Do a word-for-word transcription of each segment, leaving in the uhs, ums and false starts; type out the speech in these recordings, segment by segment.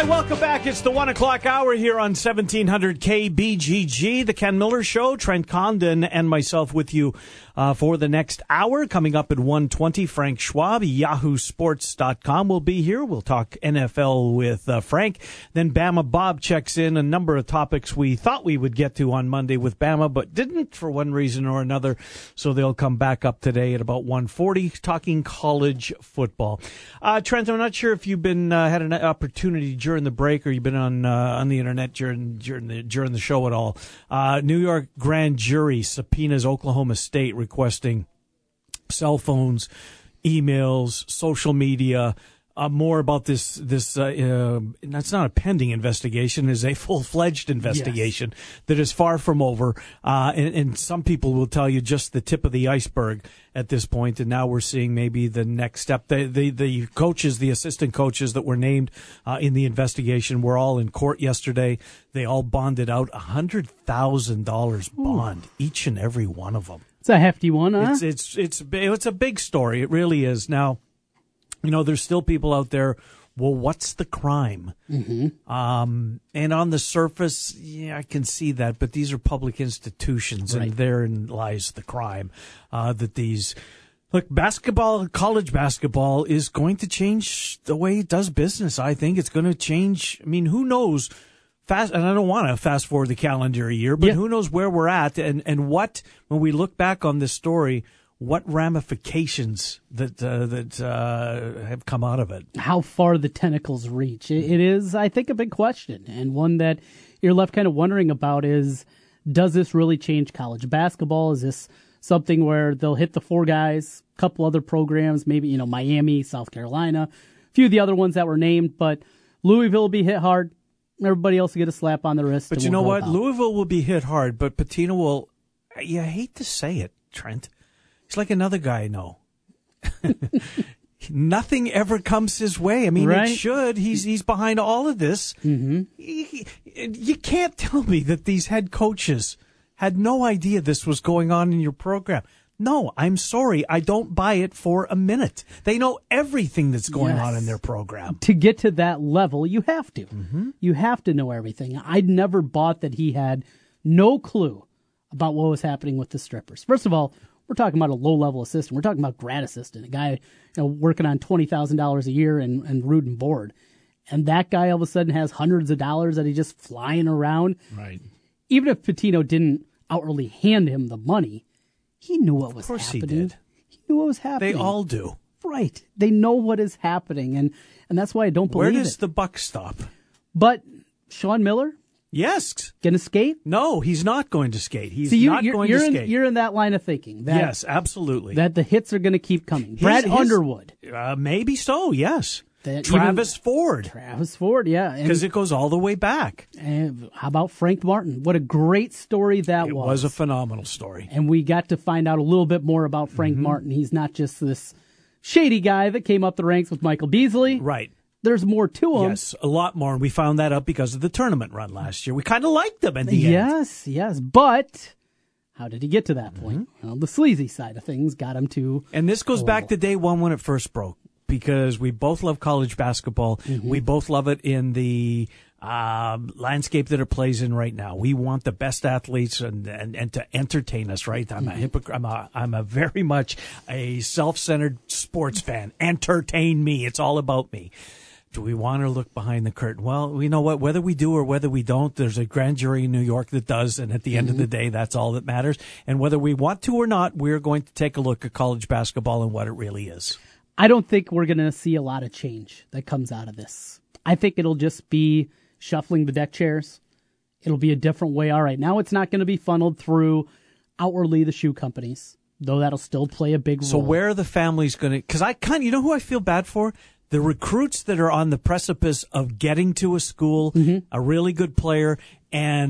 Hi, welcome back. It's the one o'clock hour here on seventeen hundred K B G G, the Ken Miller Show. Trent Condon and myself with you uh, for the next hour. Coming up at one twenty, Frank Schwab, yahoo sports dot com will be here. We'll talk N F L with uh, Frank. Then Bama Bob checks in a number of topics we thought we would get to on Monday with Bama, but didn't for one reason or another. So they'll come back up today at about one forty, talking college football. Uh, Trent, I'm not sure if you've been uh, had an opportunity during the break, or you've been on uh, on the internet during during the during the show at all. Uh, New York grand jury subpoenas Oklahoma State requesting cell phones, emails, social media. Uh, more about this, this, uh, uh, that's not a pending investigation, is a full-fledged investigation yes. that is far from over. Uh, and, and some people will tell you just the tip of the iceberg at this point. And now we're seeing maybe the next step. The, the, the coaches, the assistant coaches that were named, uh, in the investigation were all in court yesterday. They all bonded out one hundred thousand dollars bond, Ooh. each and every one of them. It's a hefty one, huh? It's, it's, it's, it's a big story. It really is. Now, you know, there's still people out there, well, what's the crime? Mm-hmm. Um, and on the surface, yeah, I can see that, but these are public institutions, right. and therein lies the crime. Uh, that these, look, basketball, college basketball is going to change the way it does business. I think it's going to change. I mean, who knows? Fast, and I don't want to fast forward the calendar a year, but yeah. who knows where we're at and, and what, when we look back on this story, what ramifications that uh, that uh, have come out of it? How far the tentacles reach? It, it is, I think, a big question, and one that you're left kind of wondering about is, does this really change college basketball? Is this something where they'll hit the four guys, a couple other programs, maybe, you know, Miami, South Carolina, a few of the other ones that were named, but Louisville will be hit hard. Everybody else will get a slap on the wrist. But you know what? Out. Louisville will be hit hard, but Pitino will, yeah, I hate to say it, Trent. He's like another guy I know. Nothing ever comes his way. I mean, right? It should. He's he's behind all of this. Mm-hmm. He, you can't tell me that these head coaches had no idea this was going on in your program. No, I'm sorry. I don't buy it for a minute. They know everything that's going yes. on in their program. To get to that level, you have to. Mm-hmm. You have to know everything. I'd never bought that he had no clue about what was happening with the strippers. First of all, we're talking about a low-level assistant. We're talking about grad assistant, a guy you know, working on twenty thousand dollars a year and, and root and board. And that guy all of a sudden has hundreds of dollars that he's just flying around. Right. Even if Pitino didn't outwardly hand him the money, he knew what was happening. Of course happening. he did. He knew what was happening. They all do. Right. They know what is happening, and, and that's why I don't believe it. Where does it. the buck stop? But Sean Miller? Yes. Going to skate? No, he's not going to skate. He's See, you, not you're, going you're to in, skate. You're in that line of thinking. That, yes, absolutely. That the hits are going to keep coming. Brad his, Underwood. Uh, maybe so, yes. That Travis even, Ford. Travis Ford, yeah. Because it goes all the way back. And how about Frank Martin? What a great story that it was. It was a phenomenal story. And we got to find out a little bit more about Frank mm-hmm. Martin. He's not just this shady guy that came up the ranks with Michael Beasley. Right. There's more to him. Yes, a lot more. And we found that out because of the tournament run last year. We kind of liked him at the yes, end. Yes, yes. But how did he get to that point? Mm-hmm. Well, the sleazy side of things got him to... And this goes oh. back to day one when it first broke, because we both love college basketball. Mm-hmm. We both love it in the um, landscape that it plays in right now. We want the best athletes and and, and to entertain us, right? I'm mm-hmm. a hypocrite. I'm a, I'm a very much a self-centered sports fan. Entertain me. It's all about me. Do we want to look behind the curtain? Well, you know what? Whether we do or whether we don't, there's a grand jury in New York that does, and at the end mm-hmm. of the day, that's all that matters. And whether we want to or not, we're going to take a look at college basketball and what it really is. I don't think we're going to see a lot of change that comes out of this. I think it'll just be shuffling the deck chairs. It'll be a different way. All right, now it's not going to be funneled through outwardly the shoe companies, though that'll still play a big role. So where are the families going to... Because I kind of... You know who I feel bad for? The recruits that are on the precipice of getting to a school, mm-hmm. a really good player, and...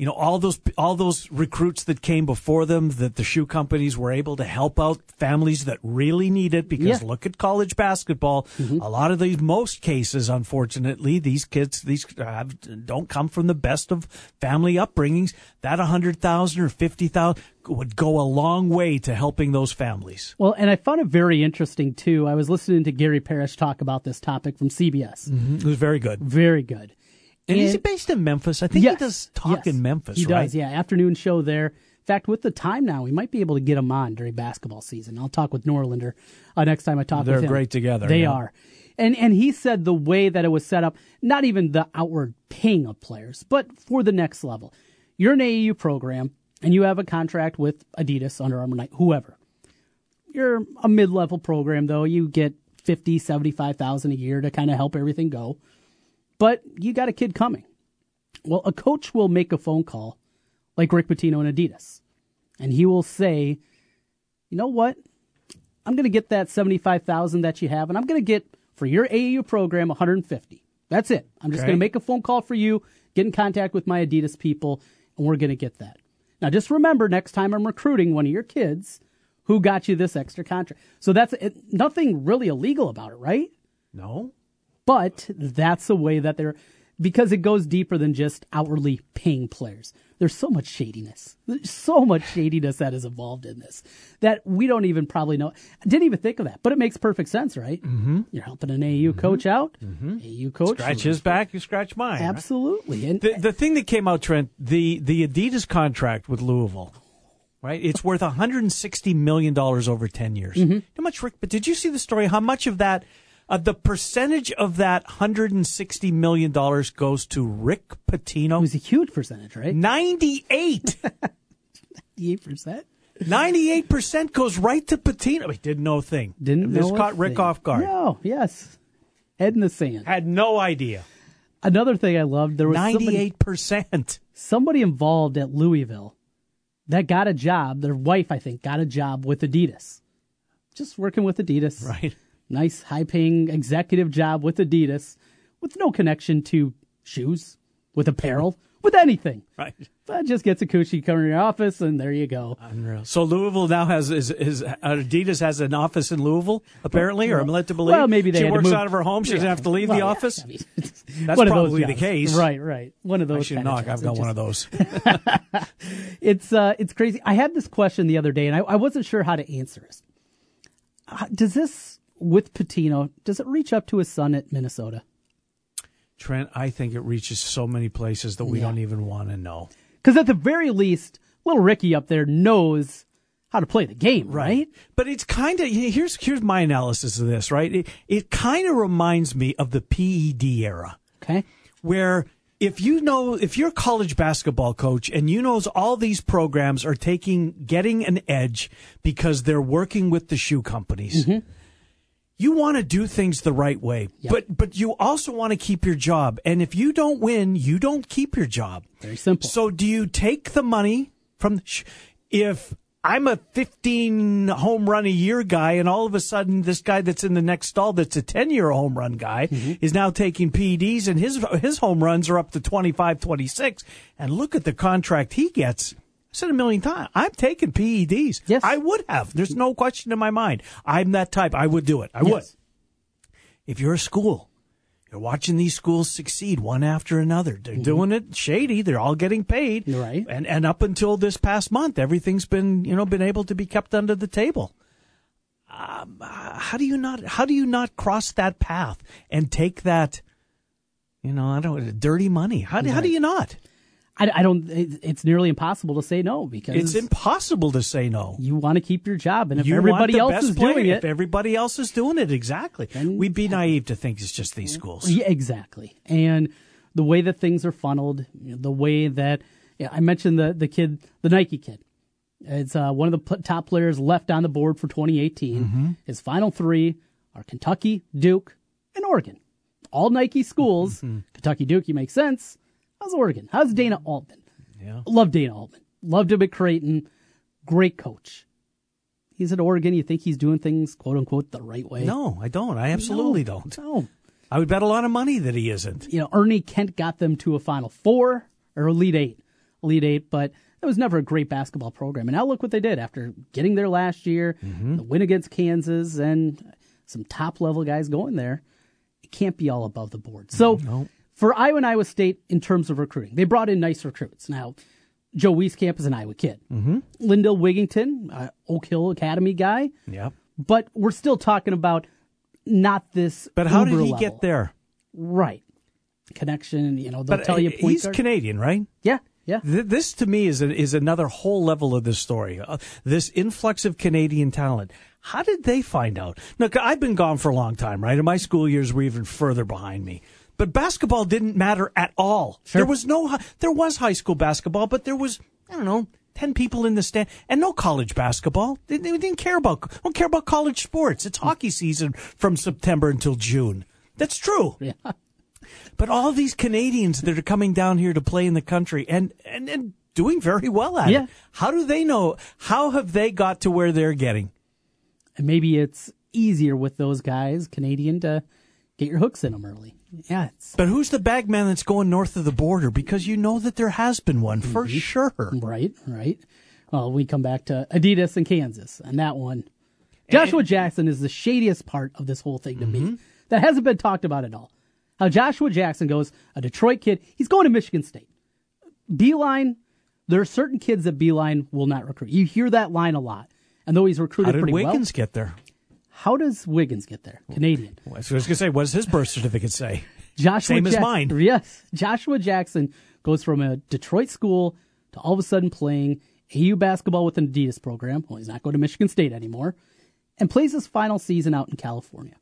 you know, all those all those recruits that came before them, that the shoe companies were able to help out families that really need it. Because Yeah. look at college basketball. Mm-hmm. A lot of these, most cases, unfortunately, these kids these have, don't come from the best of family upbringings. That one hundred thousand dollars or fifty thousand dollars would go a long way to helping those families. Well, and I found it very interesting, too. I was listening to Gary Parrish talk about this topic from C B S. Mm-hmm. It was very good. Very good. And, And- is he based in Memphis? I think Yes, he does talk yes. in Memphis, He right? does, yeah. Afternoon show there. In fact, with the time now, we might be able to get him on during basketball season. I'll talk with Norlander uh, next time I talk They're with him. great together, They yeah. are. And and he said the way that it was set up, not even the outward paying of players, but for the next level. You're an A A U program, and you have a contract with Adidas, Under Armour, Nike, whoever. You're a mid-level program, though. You get fifty, seventy-five thousand a year to kind of help everything go. But you got a kid coming. Well, a coach will make a phone call like Rick Pitino and Adidas. And he will say, you know what? I'm going to get that seventy-five thousand that you have, and I'm going to get, for your A A U program, one hundred fifty. That's it. I'm just Okay. going to make a phone call for you, get in contact with my Adidas people, and we're going to get that. Now, just remember, next time I'm recruiting one of your kids, who got you this extra contract. So that's it, nothing really illegal about it, right? No. But that's a way that they're, because it goes deeper than just outwardly paying players. There's so much shadiness. There's so much shadiness that is involved in this that we don't even probably know. I didn't even think of that, but it makes perfect sense, right? Mm-hmm. You're helping an A A U mm-hmm. coach out. Mm-hmm. A A U coach. Scratch his back, you scratch mine. right? Absolutely. And The, the thing that came out, Trent, the, the Adidas contract with Louisville, right? It's worth one hundred sixty million dollars over ten years. Mm-hmm. How much, Rick? But did you see the story? How much of that, uh, the percentage of that one hundred sixty million dollars goes to Rick it Pitino? was a huge percentage, right? ninety-eight. eight percent. ninety-eight percent goes right to Pitino. I didn't know a thing. Didn't This know a caught Rick thing. off guard. No, yes. Head in the sand. Had no idea. Another thing I loved, there was somebody, ninety-eight percent. somebody involved at Louisville that got a job. Their wife, I think, got a job with Adidas. Just working with Adidas. Right. Nice, high-paying executive job with Adidas with no connection to shoes, with apparel, with anything. Right. But just gets a coochie, come in your office, and there you go. Unreal. So Louisville now has is, is Adidas has an office in Louisville, apparently, or I'm led to believe. Well, maybe they she had to works move- out of her home. She doesn't have to leave Well, the yeah, office. I mean, That's one of those probably the jobs. case. Right, right. One of those. I should kind of knock. jobs. I've got It one of just- those. It's uh, it's crazy. I had this question the other day, and I, I wasn't sure how to answer it. Uh, does this, with Pitino, does it reach up to his son at Minnesota? Trent, I think it reaches so many places that we Yeah. don't even want to know. Because at the very least, little Ricky up there knows how to play the game, right? But it's kind of here's here's my analysis of this. Right. It it kind of reminds me of the P E D era, Okay. where if you know, if you're a college basketball coach and you know all these programs are taking, getting an edge because they're working with the shoe companies, Mm-hmm. you want to do things the right way, Yep. but, but you also want to keep your job. And if you don't win, you don't keep your job. Very simple. So do you take the money from, the sh- if I'm a fifteen home run a year guy, and all of a sudden this guy that's in the next stall that's a ten year home run guy Mm-hmm. is now taking P E Ds, and his his home runs are up to twenty-five, twenty-six, and look at the contract he gets. I said a million times, I'm taking P E Ds. Yes. I would have. There's no question in my mind. I'm that type. I would do it. I would. Yes. If you're a school, you're watching these schools succeed one after another. They're Mm-hmm. doing it shady. They're all getting paid. Right. And and up until this past month, everything's been, you know, been able to be kept under the table. Um, how do you not how do you not cross that path and take that, you know, I don't know, dirty money? How do, how do you not? I, I don't. it- It's nearly impossible to say no because It's impossible to say no. you want to keep your job, and if You everybody want the else best is player. doing If it, everybody else is doing it, exactly. Then- We'd be naive to think it's just these schools. yeah, exactly. And the way that things are funneled, you know, the way that yeah, I mentioned the the kid, the Nike kid. It's uh, one of the p- top players left on the board for twenty eighteen. Mm-hmm. His final three are Kentucky, Duke, and Oregon. All Nike schools. Mm-hmm. Kentucky, Duke, you make sense. How's Oregon? How's Dana Altman? Yeah. Love Dana Altman. Loved him at Creighton. Great coach. He's at Oregon. You think he's doing things, quote unquote, the right way? No, I don't. I absolutely No, don't. No. I would bet a lot of money that he isn't. You know, Ernie Kent got them to a Final Four or Elite Eight. Elite Eight, but it was never a great basketball program. And now look what they did after getting there last year, Mm-hmm. the win against Kansas, and some top-level guys going there. It can't be all above the board. So No. for Iowa and Iowa State, in terms of recruiting, they brought in nice recruits. Now, Joe Wieskamp is an Iowa kid. Mm-hmm. Lindell Wigington, uh, Oak Hill Academy guy. Yeah. But we're still talking about not this But how did uber he level. get there? Right. Connection, you know, they'll But tell you uh, point he's guard. Canadian, right? Yeah, yeah. Th- This, to me, is a, is another whole level of this story. Uh, this influx of Canadian talent. How did they find out? Look, I've been gone for a long time, right? And my school years were even further behind me. But basketball didn't matter at all. Sure. There was no, hi- there was high school basketball, but there was, I don't know, ten people in the stand, and no college basketball. They, they didn't care about, don't care about college sports. It's hockey season from September until June. That's true. Yeah. But all these Canadians that are coming down here to play in the country and, and, and doing very well at Yeah. it. How do they know? How have they got to where they're getting? And maybe it's easier with those guys, Canadian, to get your hooks in them early. Yeah, it's But who's the bag man that's going north of the border? Because you know that there has been one for sure. right, right. Well, we come back to Adidas and Kansas, and that one. Joshua Jackson is the shadiest part of this whole thing to me. That hasn't been talked about at all. How Joshua Jackson goes, a Detroit kid, he's going to Michigan State. Beeline, there are certain kids that Beeline will not recruit. You hear that line a lot. And though he's How recruited did pretty Wiggins well, get there? how does Wiggins get there? Canadian. I was going to say, what does his birth certificate say? Joshua Same as Jack- mine. Yes. Joshua Jackson goes from a Detroit school to all of a sudden playing A U basketball with an Adidas program. Well, he's not going to Michigan State anymore. And plays his final season out in California.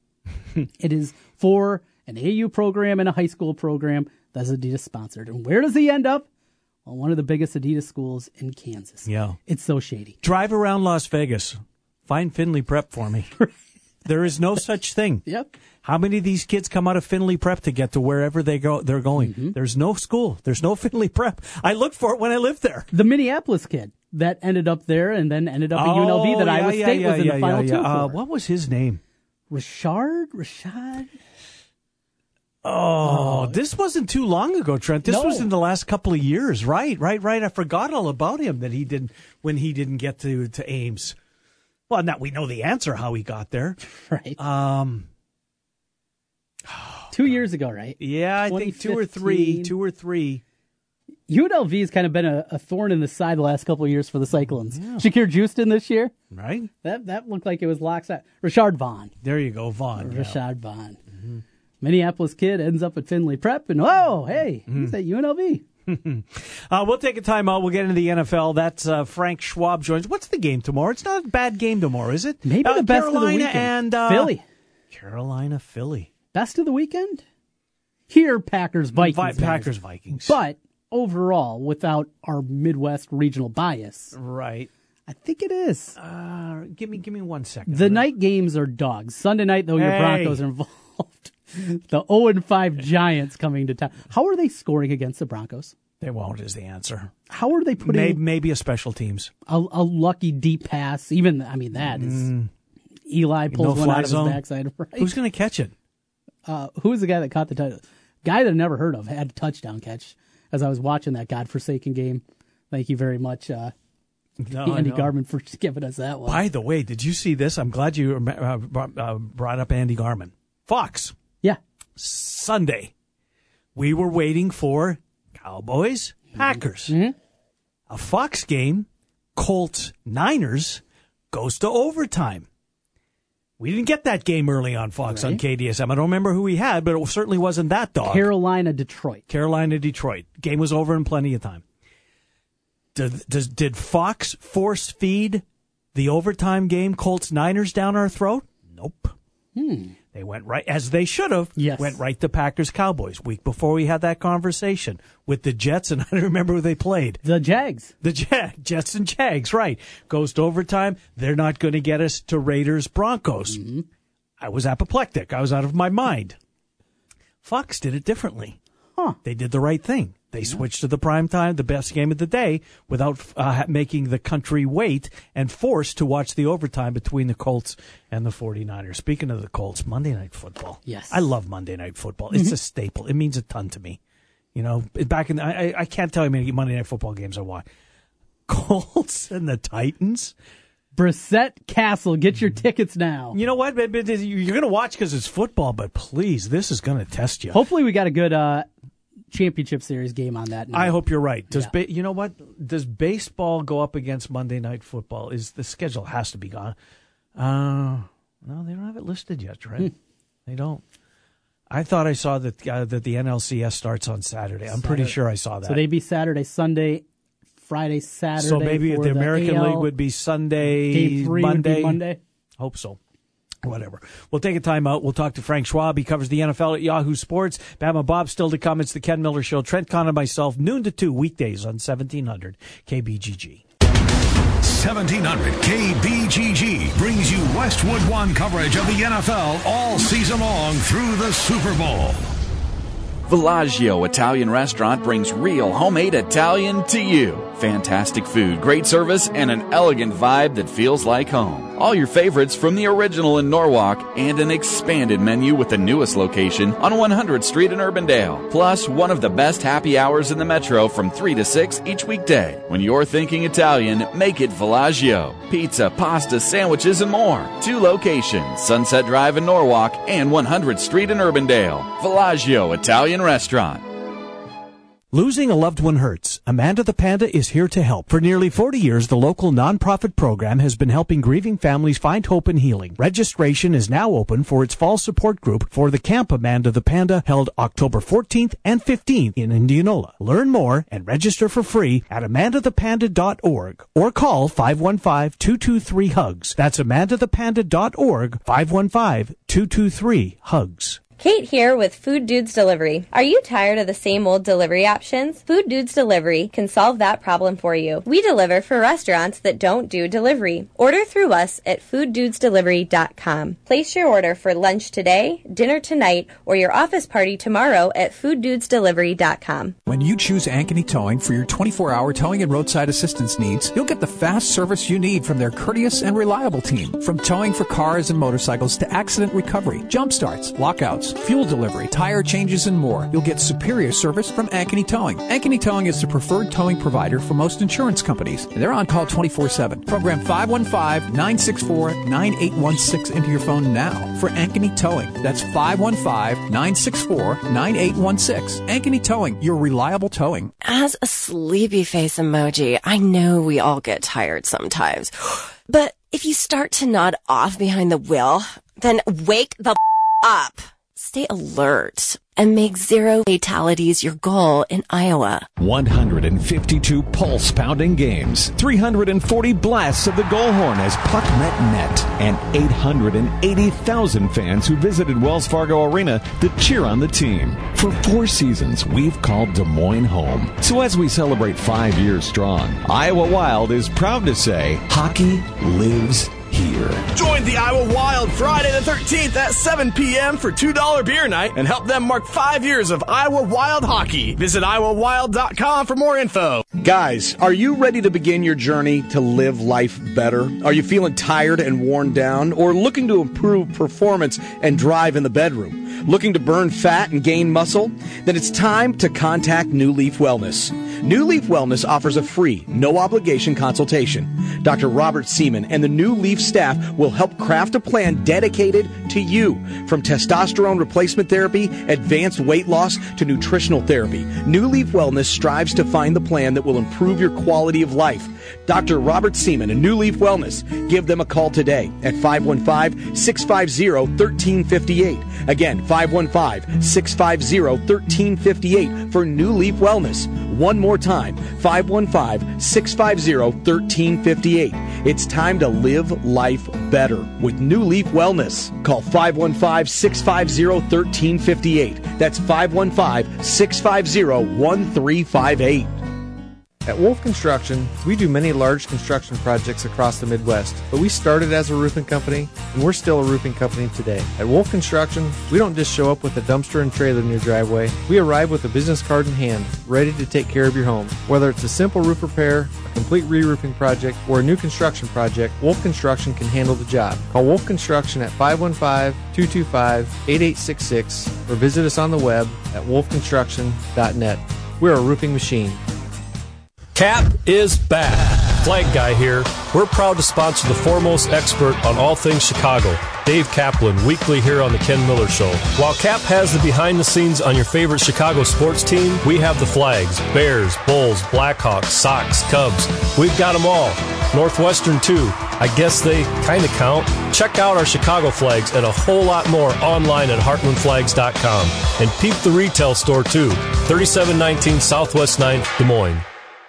It is for an A U program and a high school program that's Adidas sponsored. And where does he end up? Well, one of the biggest Adidas schools in Kansas. Yeah. It's so shady. Drive around Las Vegas. Find Finley Prep for me. There is no such thing. Yep. How many of these kids come out of Finley Prep to get to wherever they go? They're going. Mm-hmm. There's no school. There's no Finley Prep. I looked for it when I lived there. The Minneapolis kid that ended up there and then ended up at U N L V that Oh, yeah, Iowa yeah, State yeah, was in yeah, the final yeah, two yeah. Uh, for. what was his name? Richard? Rashad? Oh, this wasn't too long ago, Trent. This No. was in the last couple of years. Right, right, right. I forgot all about him that he didn't when he didn't get to, to Ames. Well, now we know the answer how he got there. Right. Um, Two years ago, right? yeah, I think two or three, twenty fifteen. two or three. U N L V has kind of been a, a thorn in the side the last couple of years for the Cyclones. Shakir Houston this year, Right that that looked like it was lockstep. Rashard Vaughn. there, you go, Vaughn. Yeah. Rashad Vaughn. Minneapolis kid ends up at Finley Prep, and oh, hey, he's at U N L V. Uh, we'll take a timeout. We'll get into the N F L. That's uh, Frank Schwab joins. What's the game tomorrow? It's not a bad game tomorrow, is it? Maybe Uh, the best Carolina of the weekend. and uh, Philly. Carolina, Philly. Best of the weekend? Here, Packers, Vikings. Vi- guys. Packers, Vikings. But overall, without our Midwest regional bias, right. I think it is. Uh, give me, give me one second. The night games are dogs. Sunday night, though, your Hey. Broncos are involved. The oh and five Giants coming to town. How are they scoring against the Broncos? They won't is the answer. How are they putting Maybe, maybe a special teams. a, a lucky deep pass? Even, I mean, that is... Eli pulls one No-fly out of zone. his backside. Right? Who's going to catch it? Uh, who was the guy that caught the touchdown? Guy that I never heard of had a touchdown catch as I was watching that godforsaken game. Thank you very much, uh, No, Andy no. Garmin, for giving us that one. By the way, did you see this? I'm glad you uh, brought, uh, brought up Andy Garmin. Fox, Yeah. Sunday. We were waiting for Cowboys, Packers. Mm-hmm. A Fox game, Colts, Niners, goes to overtime. We didn't get that game early on Fox on Right. K D S M. I don't remember who we had, but it certainly wasn't that dog. Carolina, Detroit. Carolina, Detroit. Game was over in plenty of time. Did, does, did Fox force feed the overtime game, Colts, Niners, down our throat? Nope. They went right, as they should have, Yes. went right to Packers, Cowboys. Week before we had that conversation with the Jets, and I don't remember who they played. The Jags. The Jag, Jets and Jags, right. Goes to overtime. They're not going to get us to Raiders, Broncos. I was apoplectic. I was out of my mind. Fox did it differently. Huh. They did the right thing. They switched to the prime time, the best game of the day, without uh, making the country wait and forced to watch the overtime between the Colts and the 49ers. Speaking of the Colts, Monday Night Football. Yes. I love Monday Night Football. It's a staple. It means a ton to me. You know, back in the, I, I can't tell you how many Monday Night Football games I watched. Colts and the Titans. Brissett Castle, get your tickets now. You know what? You're going to watch because it's football, but please, this is going to test you. Hopefully we got a good uh, championship series game on that night. I hope you're right. Does yeah. ba- You know what? Does baseball go up against Monday Night Football? Is the schedule has to be gone? Uh, no, they don't have it listed yet, Trent. Hmm. They don't. I thought I saw that uh, that the N L C S starts on Saturday. I'm Saturday. pretty sure I saw that. So they'd be Saturday, Sunday, Friday, Saturday. So maybe for the American A L. League would be Sunday, Game three Monday. Would be Monday. Hope so. Whatever. We'll take a time out. We'll talk to Frank Schwab. He covers the N F L at Yahoo Sports. Bama Bob still to come. It's the Ken Miller Show. Trent Conn and myself, noon to two, weekdays on seventeen hundred K B G G. seventeen hundred K B G G brings you Westwood One coverage of the N F L all season long through the Super Bowl. Villaggio Italian Restaurant brings real homemade Italian to you. Fantastic food, great service, and an elegant vibe that feels like home. All your favorites from the original in Norwalk and an expanded menu with the newest location on one hundredth Street in Urbandale. Plus, one of the best happy hours in the metro from three to six each weekday. When you're thinking Italian, make it Villaggio. Pizza, pasta, sandwiches, and more. Two locations, Sunset Drive in Norwalk and one hundredth Street in Urbandale. Villaggio Italian Restaurant. Losing a loved one hurts. Amanda the Panda is here to help. For nearly forty years, the local nonprofit program has been helping grieving families find hope and healing. Registration is now open for its fall support group for the Camp Amanda the Panda, held October fourteenth and fifteenth in Indianola. Learn more and register for free at amanda the panda dot org or call five one five, two two three, hugs. That's amanda the panda dot org, five one five, two two three, hugs. Kate here with Food Dudes Delivery. Are you tired of the same old delivery options? Food Dudes Delivery can solve that problem for you. We deliver for restaurants that don't do delivery. Order through us at food dudes delivery dot com. Place your order for lunch today, dinner tonight, or your office party tomorrow at food dudes delivery dot com. When you choose Ankeny Towing for your twenty-four hour towing and roadside assistance needs, you'll get the fast service you need from their courteous and reliable team. From towing for cars and motorcycles to accident recovery, jump starts, lockouts, fuel delivery, tire changes, and more. You'll get superior service from Ankeny Towing. Ankeny Towing is the preferred towing provider for most insurance companies, and they're on call twenty-four seven. Program five one five, nine six four, nine eight one six into your phone now for Ankeny Towing. That's five one five, nine six four, nine eight one six. Ankeny Towing, your reliable towing. As a sleepy face emoji, I know we all get tired sometimes. But if you start to nod off behind the wheel, then wake the f- up. Stay alert and make zero fatalities your goal in Iowa. one hundred fifty-two pulse-pounding games, three hundred forty blasts of the goal horn as puck met net, and eight hundred eighty thousand fans who visited Wells Fargo Arena to cheer on the team. For four seasons, we've called Des Moines home. So as we celebrate five years strong, Iowa Wild is proud to say, hockey lives here. Join the Iowa Wild Friday the thirteenth at seven p.m. for two dollar beer night and help them mark five years of Iowa Wild hockey. Visit iowa wild dot com for more info. Guys, are you ready to begin your journey to live life better? Are you feeling tired and worn down, or looking to improve performance and drive in the bedroom? Looking to burn fat and gain muscle? Then it's time to contact New Leaf Wellness. New Leaf Wellness offers a free, no-obligation consultation. Doctor Robert Seaman and the New Leaf staff will help craft a plan dedicated to you. From testosterone replacement therapy, advanced weight loss, to nutritional therapy, New Leaf Wellness strives to find the plan that will improve your quality of life. Doctor Robert Seaman and New Leaf Wellness. Give them a call today at five one five, six five zero, one three five eight. Again, five one five, six five zero, one three five eight for New Leaf Wellness. One more time, five one five, six five zero, one three five eight. It's time to live life better with New Leaf Wellness. Call five one five, six five zero, one three five eight. That's five one five, six five zero, one three five eight. At Wolf Construction, we do many large construction projects across the Midwest, but we started as a roofing company, and we're still a roofing company today. At Wolf Construction, we don't just show up with a dumpster and trailer in your driveway. We arrive with a business card in hand, ready to take care of your home. Whether it's a simple roof repair, a complete re-roofing project, or a new construction project, Wolf Construction can handle the job. Call Wolf Construction at five one five, two two five, eight eight six six or visit us on the web at wolf construction dot net. We're a roofing machine. Cap is back. Flag Guy here. We're proud to sponsor the foremost expert on all things Chicago, Dave Kaplan, weekly here on the Ken Miller Show. While Cap has the behind-the-scenes on your favorite Chicago sports team, we have the flags: Bears, Bulls, Blackhawks, Sox, Cubs. We've got them all. Northwestern, too. I guess they kind of count. Check out our Chicago flags and a whole lot more online at heartland flags dot com. And peep the retail store, too. thirty-seven nineteen Southwest ninth, Des Moines.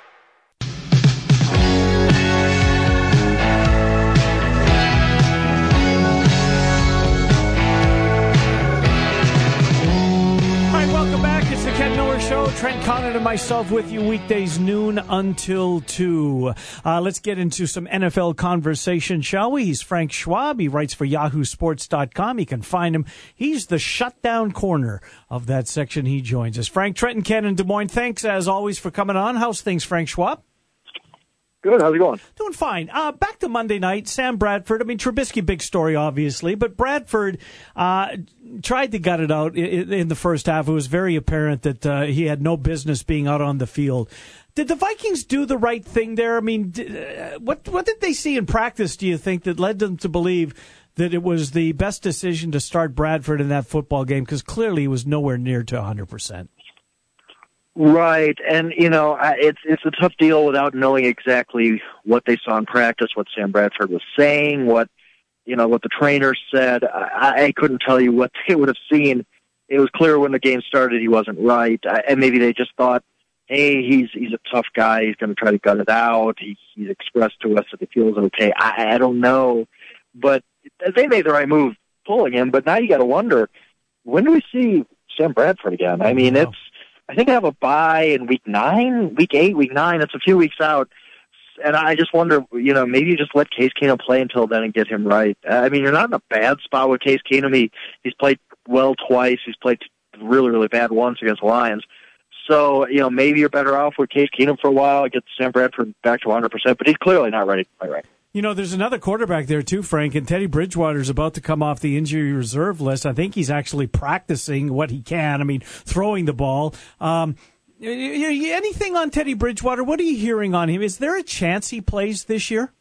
Trent Condon and myself with you weekdays noon until two. Uh, let's get into some N F L conversation, shall we? He's Frank Schwab. He writes for yahoo sports dot com. You can find him. He's the shutdown corner of that section. He joins us. Frank, Trent and Ken in Des Moines, thanks as always for coming on. How's things, Frank Schwab? Good. How's it going? Doing fine. Uh, back to Monday night, Sam Bradford. I mean, Trubisky, big story, obviously, but Bradford uh, tried to gut it out in, in the first half. It was very apparent that uh, he had no business being out on the field. Did the Vikings do the right thing there? I mean, did, uh, what what did they see in practice, do you think, that led them to believe that it was the best decision to start Bradford in that football game? Because clearly he was nowhere near to one hundred percent. Right, and you know, it's it's a tough deal without knowing exactly what they saw in practice, what Sam Bradford was saying, what you know, what the trainer said. I, I couldn't tell you what they would have seen. It was clear when the game started he wasn't right, and maybe they just thought, hey, he's he's a tough guy. He's going to try to gut it out. He, he's expressed to us that he feels okay. I, I don't know, but they made the right move pulling him. But now you got to wonder, when do we see Sam Bradford again? I mean, it's. I think I have a bye in week nine, week eight, week nine. That's a few weeks out. And I just wonder, you know, maybe you just let Case Keenum play until then and get him right. I mean, you're not in a bad spot with Case Keenum. He, he's played well twice. He's played really, really bad once against the Lions. So, you know, maybe you're better off with Case Keenum for a while, get Sam Bradford back to one hundred percent, but he's clearly not ready to play right. You know, there's another quarterback there, too, Frank, and Teddy Bridgewater's about to come off the injury reserve list. I think he's actually practicing what he can. I mean, throwing the ball. Um, anything on Teddy Bridgewater? What are you hearing on him? Is there a chance he plays this year?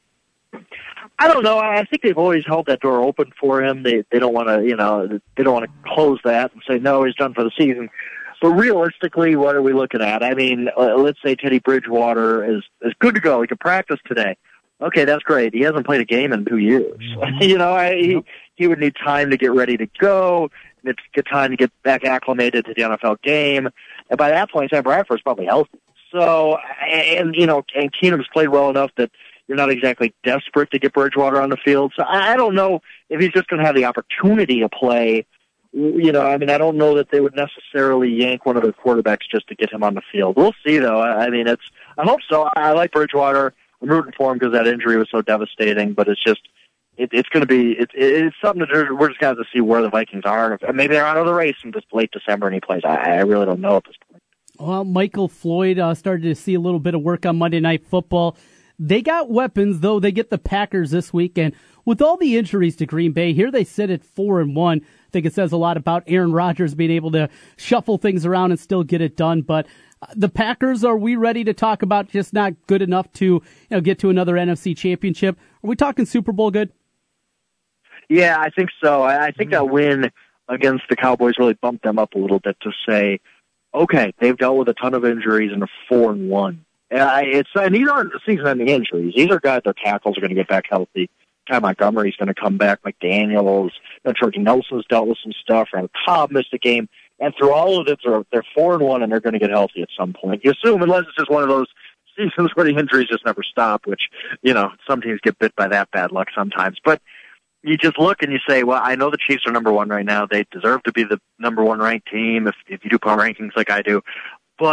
I don't know. I think they've always held that door open for him. They they don't want to, you know, they don't want to close that and say, no, he's done for the season. But realistically, what are we looking at? I mean, uh, let's say Teddy Bridgewater is, is good to go. He can practice today. Okay, that's great. He hasn't played a game in two years. Mm-hmm. you know, I, he he would need time to get ready to go, get time to get back acclimated to the N F L game. And by that point, Sam Bradford's probably healthy. So, and, you know, and Keenum's played well enough that you're not exactly desperate to get Bridgewater on the field. So I don't know if he's just going to have the opportunity to play. You know, I mean, I don't know that they would necessarily yank one of their quarterbacks just to get him on the field. We'll see, though. I mean, it's, I hope so. I like Bridgewater. I'm rooting for him because that injury was so devastating, but it's just, it, it's going to be, it, it's something that we're just going to have to see where the Vikings are. Maybe they're out of the race in this late December and he plays. I, I really don't know at this point. Well, Michael Floyd uh, started to see a little bit of work on Monday Night Football. They got weapons, though. They get the Packers this week, and with all the injuries to Green Bay, here they sit at four and one. I think it says a lot about Aaron Rodgers being able to shuffle things around and still get it done, but the Packers, are we ready to talk about just not good enough to, you know, get to another N F C championship? Are we talking Super Bowl good? Yeah, I think so. I think that win against the Cowboys really bumped them up a little bit to say, okay, they've dealt with a ton of injuries and a four and one. Uh, it's and these aren't season-ending injuries. These are guys their tackles are going to get back healthy. Ty Montgomery's going to come back. McDaniels, Jordy Nelson's dealt with some stuff. Randall Cobb missed a game. And through all of it, they're, they're four and one, and they're going to get healthy at some point. You assume, unless it's just one of those seasons where the injuries just never stop, which, you know, some teams get bit by that bad luck sometimes. But you just look and you say, well, I know the Chiefs are number one right now. They deserve to be the number one ranked team if if you do power rankings like I do. But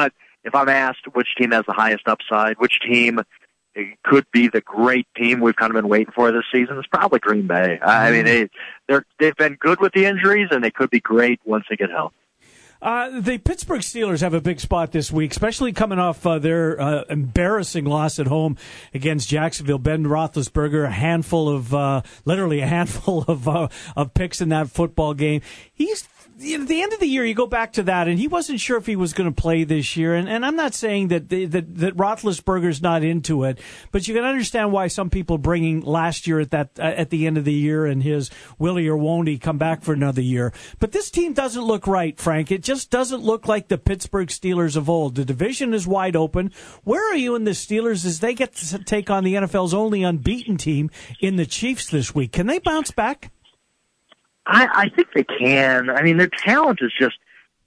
if I'm asked which team has the highest upside, which team could be the great team we've kind of been waiting for this season, it's probably Green Bay. I mean, they, they're, they've been good with the injuries, and they could be great once they get healthy. Uh, the Pittsburgh Steelers have a big spot this week, especially coming off uh, their uh, embarrassing loss at home against Jacksonville. Ben Roethlisberger, a handful of, uh, literally a handful of uh, of picks in that football game. He's at the end of the year, you go back to that, and he wasn't sure if he was going to play this year. And, and I'm not saying that the, that that Roethlisberger's not into it, but you can understand why some people bringing last year at that uh, at the end of the year and his will he or won't he come back for another year. But this team doesn't look right, Frank. It just doesn't look like the Pittsburgh Steelers of old. The division is wide open. Where are you in the Steelers as they get to take on the N F L's only unbeaten team in the Chiefs this week? Can they bounce back? I, I think they can. I mean, their talent is just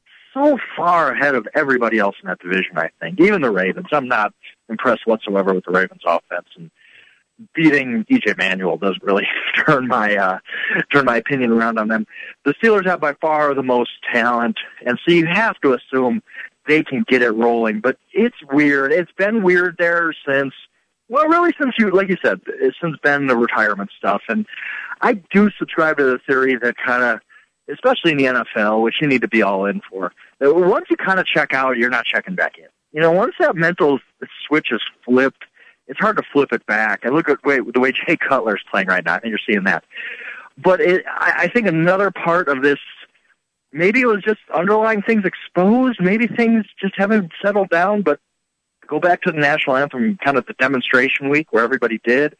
so far ahead of everybody else in that division, I think. Even the Ravens. I'm not impressed whatsoever with the Ravens offense. And beating E J Manuel doesn't really turn my uh, turn my opinion around on them. The Steelers have by far the most talent, and so you have to assume they can get it rolling. But it's weird. It's been weird there since, well, really since you, like you said, since Ben the retirement stuff. And I do subscribe to the theory that kind of, especially in the N F L, which you need to be all in for, that once you kind of check out, you're not checking back in. You know, once that mental switch is flipped, it's hard to flip it back. And look at wait, the way Jay Cutler's playing right now. I think you're seeing that. But it, I, I think another part of this, maybe it was just underlying things exposed. Maybe things just haven't settled down. But go back to the national anthem, kind of the demonstration week where everybody did.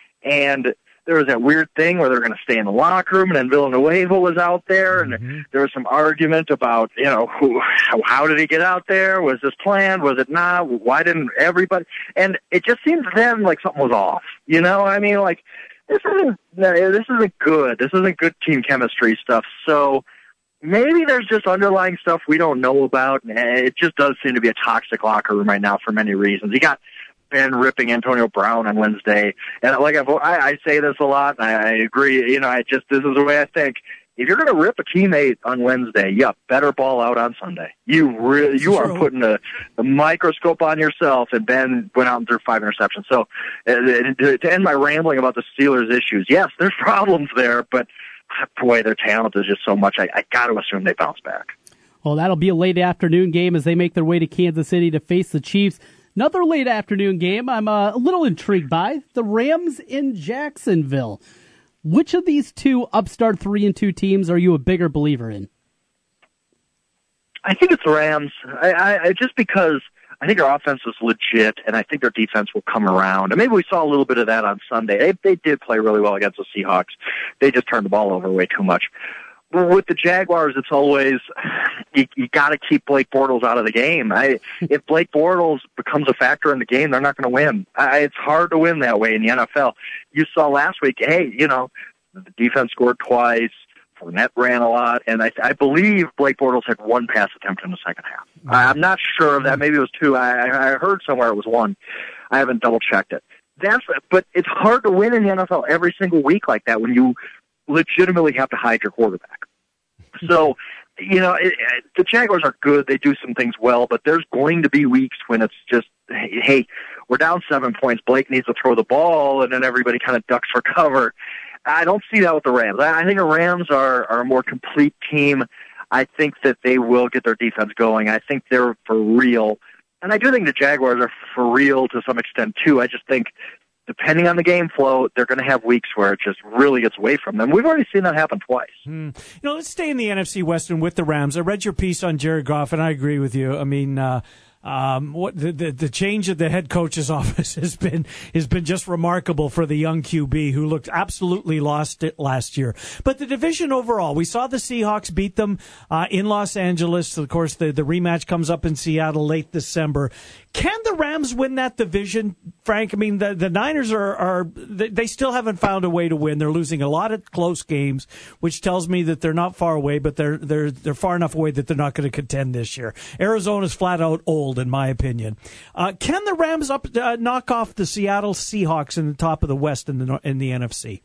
And there was that weird thing where they were going to stay in the locker room, and then Villanueva was out there, and mm-hmm. there was some argument about, you know, who, how did he get out there? Was this planned? Was it not? Why didn't everybody? And it just seemed then like something was off. You know, I mean, like, this isn't, this isn't good. This isn't good team chemistry stuff. So maybe there's just underlying stuff we don't know about, and it just does seem to be a toxic locker room right now for many reasons. You got Ben ripping Antonio Brown on Wednesday, and like I've, I, I say this a lot, and I, I agree. You know, I just this is the way I think. If you're going to rip a teammate on Wednesday, yeah, better ball out on Sunday. You really, you are putting a, a microscope on yourself. And Ben went out and threw five interceptions. So uh, to, to end my rambling about the Steelers' issues, yes, there's problems there, but boy, their talent is just so much. I, I got to assume they bounce back. Well, that'll be a late afternoon game as they make their way to Kansas City to face the Chiefs. Another late afternoon game I'm uh, a little intrigued by, the Rams in Jacksonville. Which of these two upstart three and two teams are you a bigger believer in? I think it's the Rams. I, I, I just because I think their offense is legit, and I think their defense will come around. And maybe we saw a little bit of that on Sunday. They, they did play really well against the Seahawks. They just turned the ball over way too much. With the Jaguars, it's always, you, you got to keep Blake Bortles out of the game. I, if Blake Bortles becomes a factor in the game, they're not going to win. I, it's hard to win that way in the N F L. You saw last week, hey, you know, the defense scored twice, Fournette ran a lot, and I, I believe Blake Bortles had one pass attempt in the second half. I, I'm not sure of that. Maybe it was two. I, I heard somewhere it was one. I haven't double-checked it. That's, but it's hard to win in the N F L every single week like that when you legitimately have to hide your quarterback. So, you know, it, it, the Jaguars are good. They do some things well, but there's going to be weeks when it's just, hey, hey, we're down seven points. Blake needs to throw the ball, and then everybody kind of ducks for cover. I don't see that with the Rams. I, I think the Rams are, are a more complete team. I think that they will get their defense going. I think they're for real. And I do think the Jaguars are for real to some extent, too. I just think depending on the game flow, they're going to have weeks where it just really gets away from them. We've already seen that happen twice. Hmm. You know, let's stay in the N F C West and with the Rams. I read your piece on Jared Goff, and I agree with you. I mean, uh, um, what the, the the change of the head coach's office has been has been just remarkable for the young Q B who looked absolutely lost it last year. But the division overall, we saw the Seahawks beat them uh, in Los Angeles. Of course, the the rematch comes up in Seattle late December. Can the Rams win that division, Frank? I mean, the, the Niners are, are they still haven't found a way to win. They're losing a lot of close games, which tells me that they're not far away, but they're they're they're far enough away that they're not going to contend this year. Arizona's flat out old, in my opinion. Uh, can the Rams up uh, knock off the Seattle Seahawks in the top of the West in the in the N F C?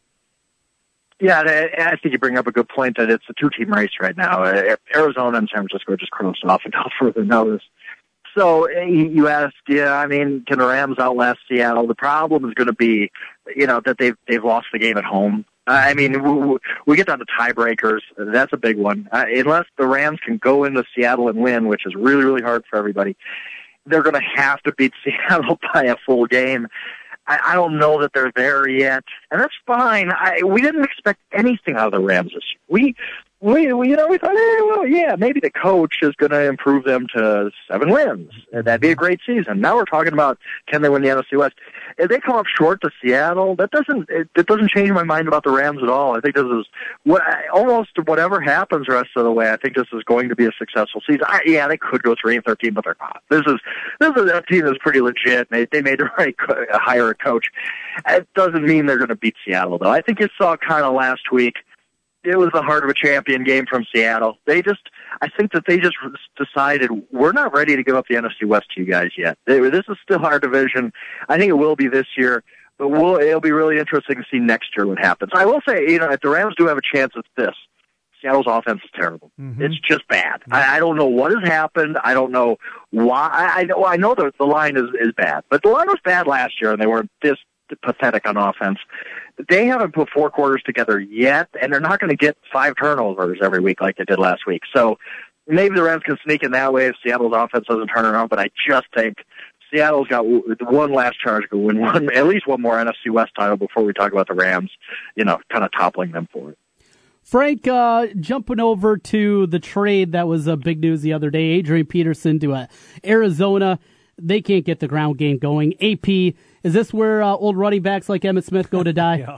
Yeah, I think you bring up a good point that it's a two-team race right now. Arizona and San Francisco just crossed off without further notice. So you asked, yeah, I mean, can the Rams outlast Seattle? The problem is going to be, you know, that they've they've lost the game at home. I mean, we, we get down to tiebreakers. That's a big one. Uh, unless the Rams can go into Seattle and win, which is really, really hard for everybody, they're going to have to beat Seattle by a full game. I, I don't know that they're there yet, and that's fine. I, we didn't expect anything out of the Rams this year. We, we, we you know, we thought, hey, well, yeah, maybe the coach is going to improve them to seven wins, and that'd be a great season. Now we're talking about can they win the N F C West? If they come up short to Seattle, that doesn't it, it doesn't change my mind about the Rams at all. I think this is what almost whatever happens the rest of the way. I think this is going to be a successful season. I, yeah, they could go three and thirteen, but they're not. This is this is a team that's pretty legit. They they made the right co- hire a coach. It doesn't mean they're going to beat Seattle though. I think you saw kind of last week. It was the heart of a champion game from Seattle. They just, I think that they just decided we're not ready to give up the N F C West to you guys yet. They, this is still our division. I think it will be this year, but we'll, it'll be really interesting to see next year what happens. I will say, you know, if the Rams do have a chance, it's this. Seattle's offense is terrible. Mm-hmm. It's just bad. Mm-hmm. I, I don't know what has happened. I don't know why. I, I know, I know that the line is, is bad, but the line was bad last year, and they weren't this pathetic on offense. They haven't put four quarters together yet, and they're not going to get five turnovers every week like they did last week. So maybe the Rams can sneak in that way if Seattle's offense doesn't turn around, but I just think Seattle's got one last charge to win one, at least one more N F C West title before we talk about the Rams, you know, kind of toppling them for it. Frank, uh, jumping over to the trade that was uh, big news the other day, Adrian Peterson to uh, Arizona. They can't get the ground game going. A P, is this where uh, old running backs like Emmitt Smith go to die? yeah.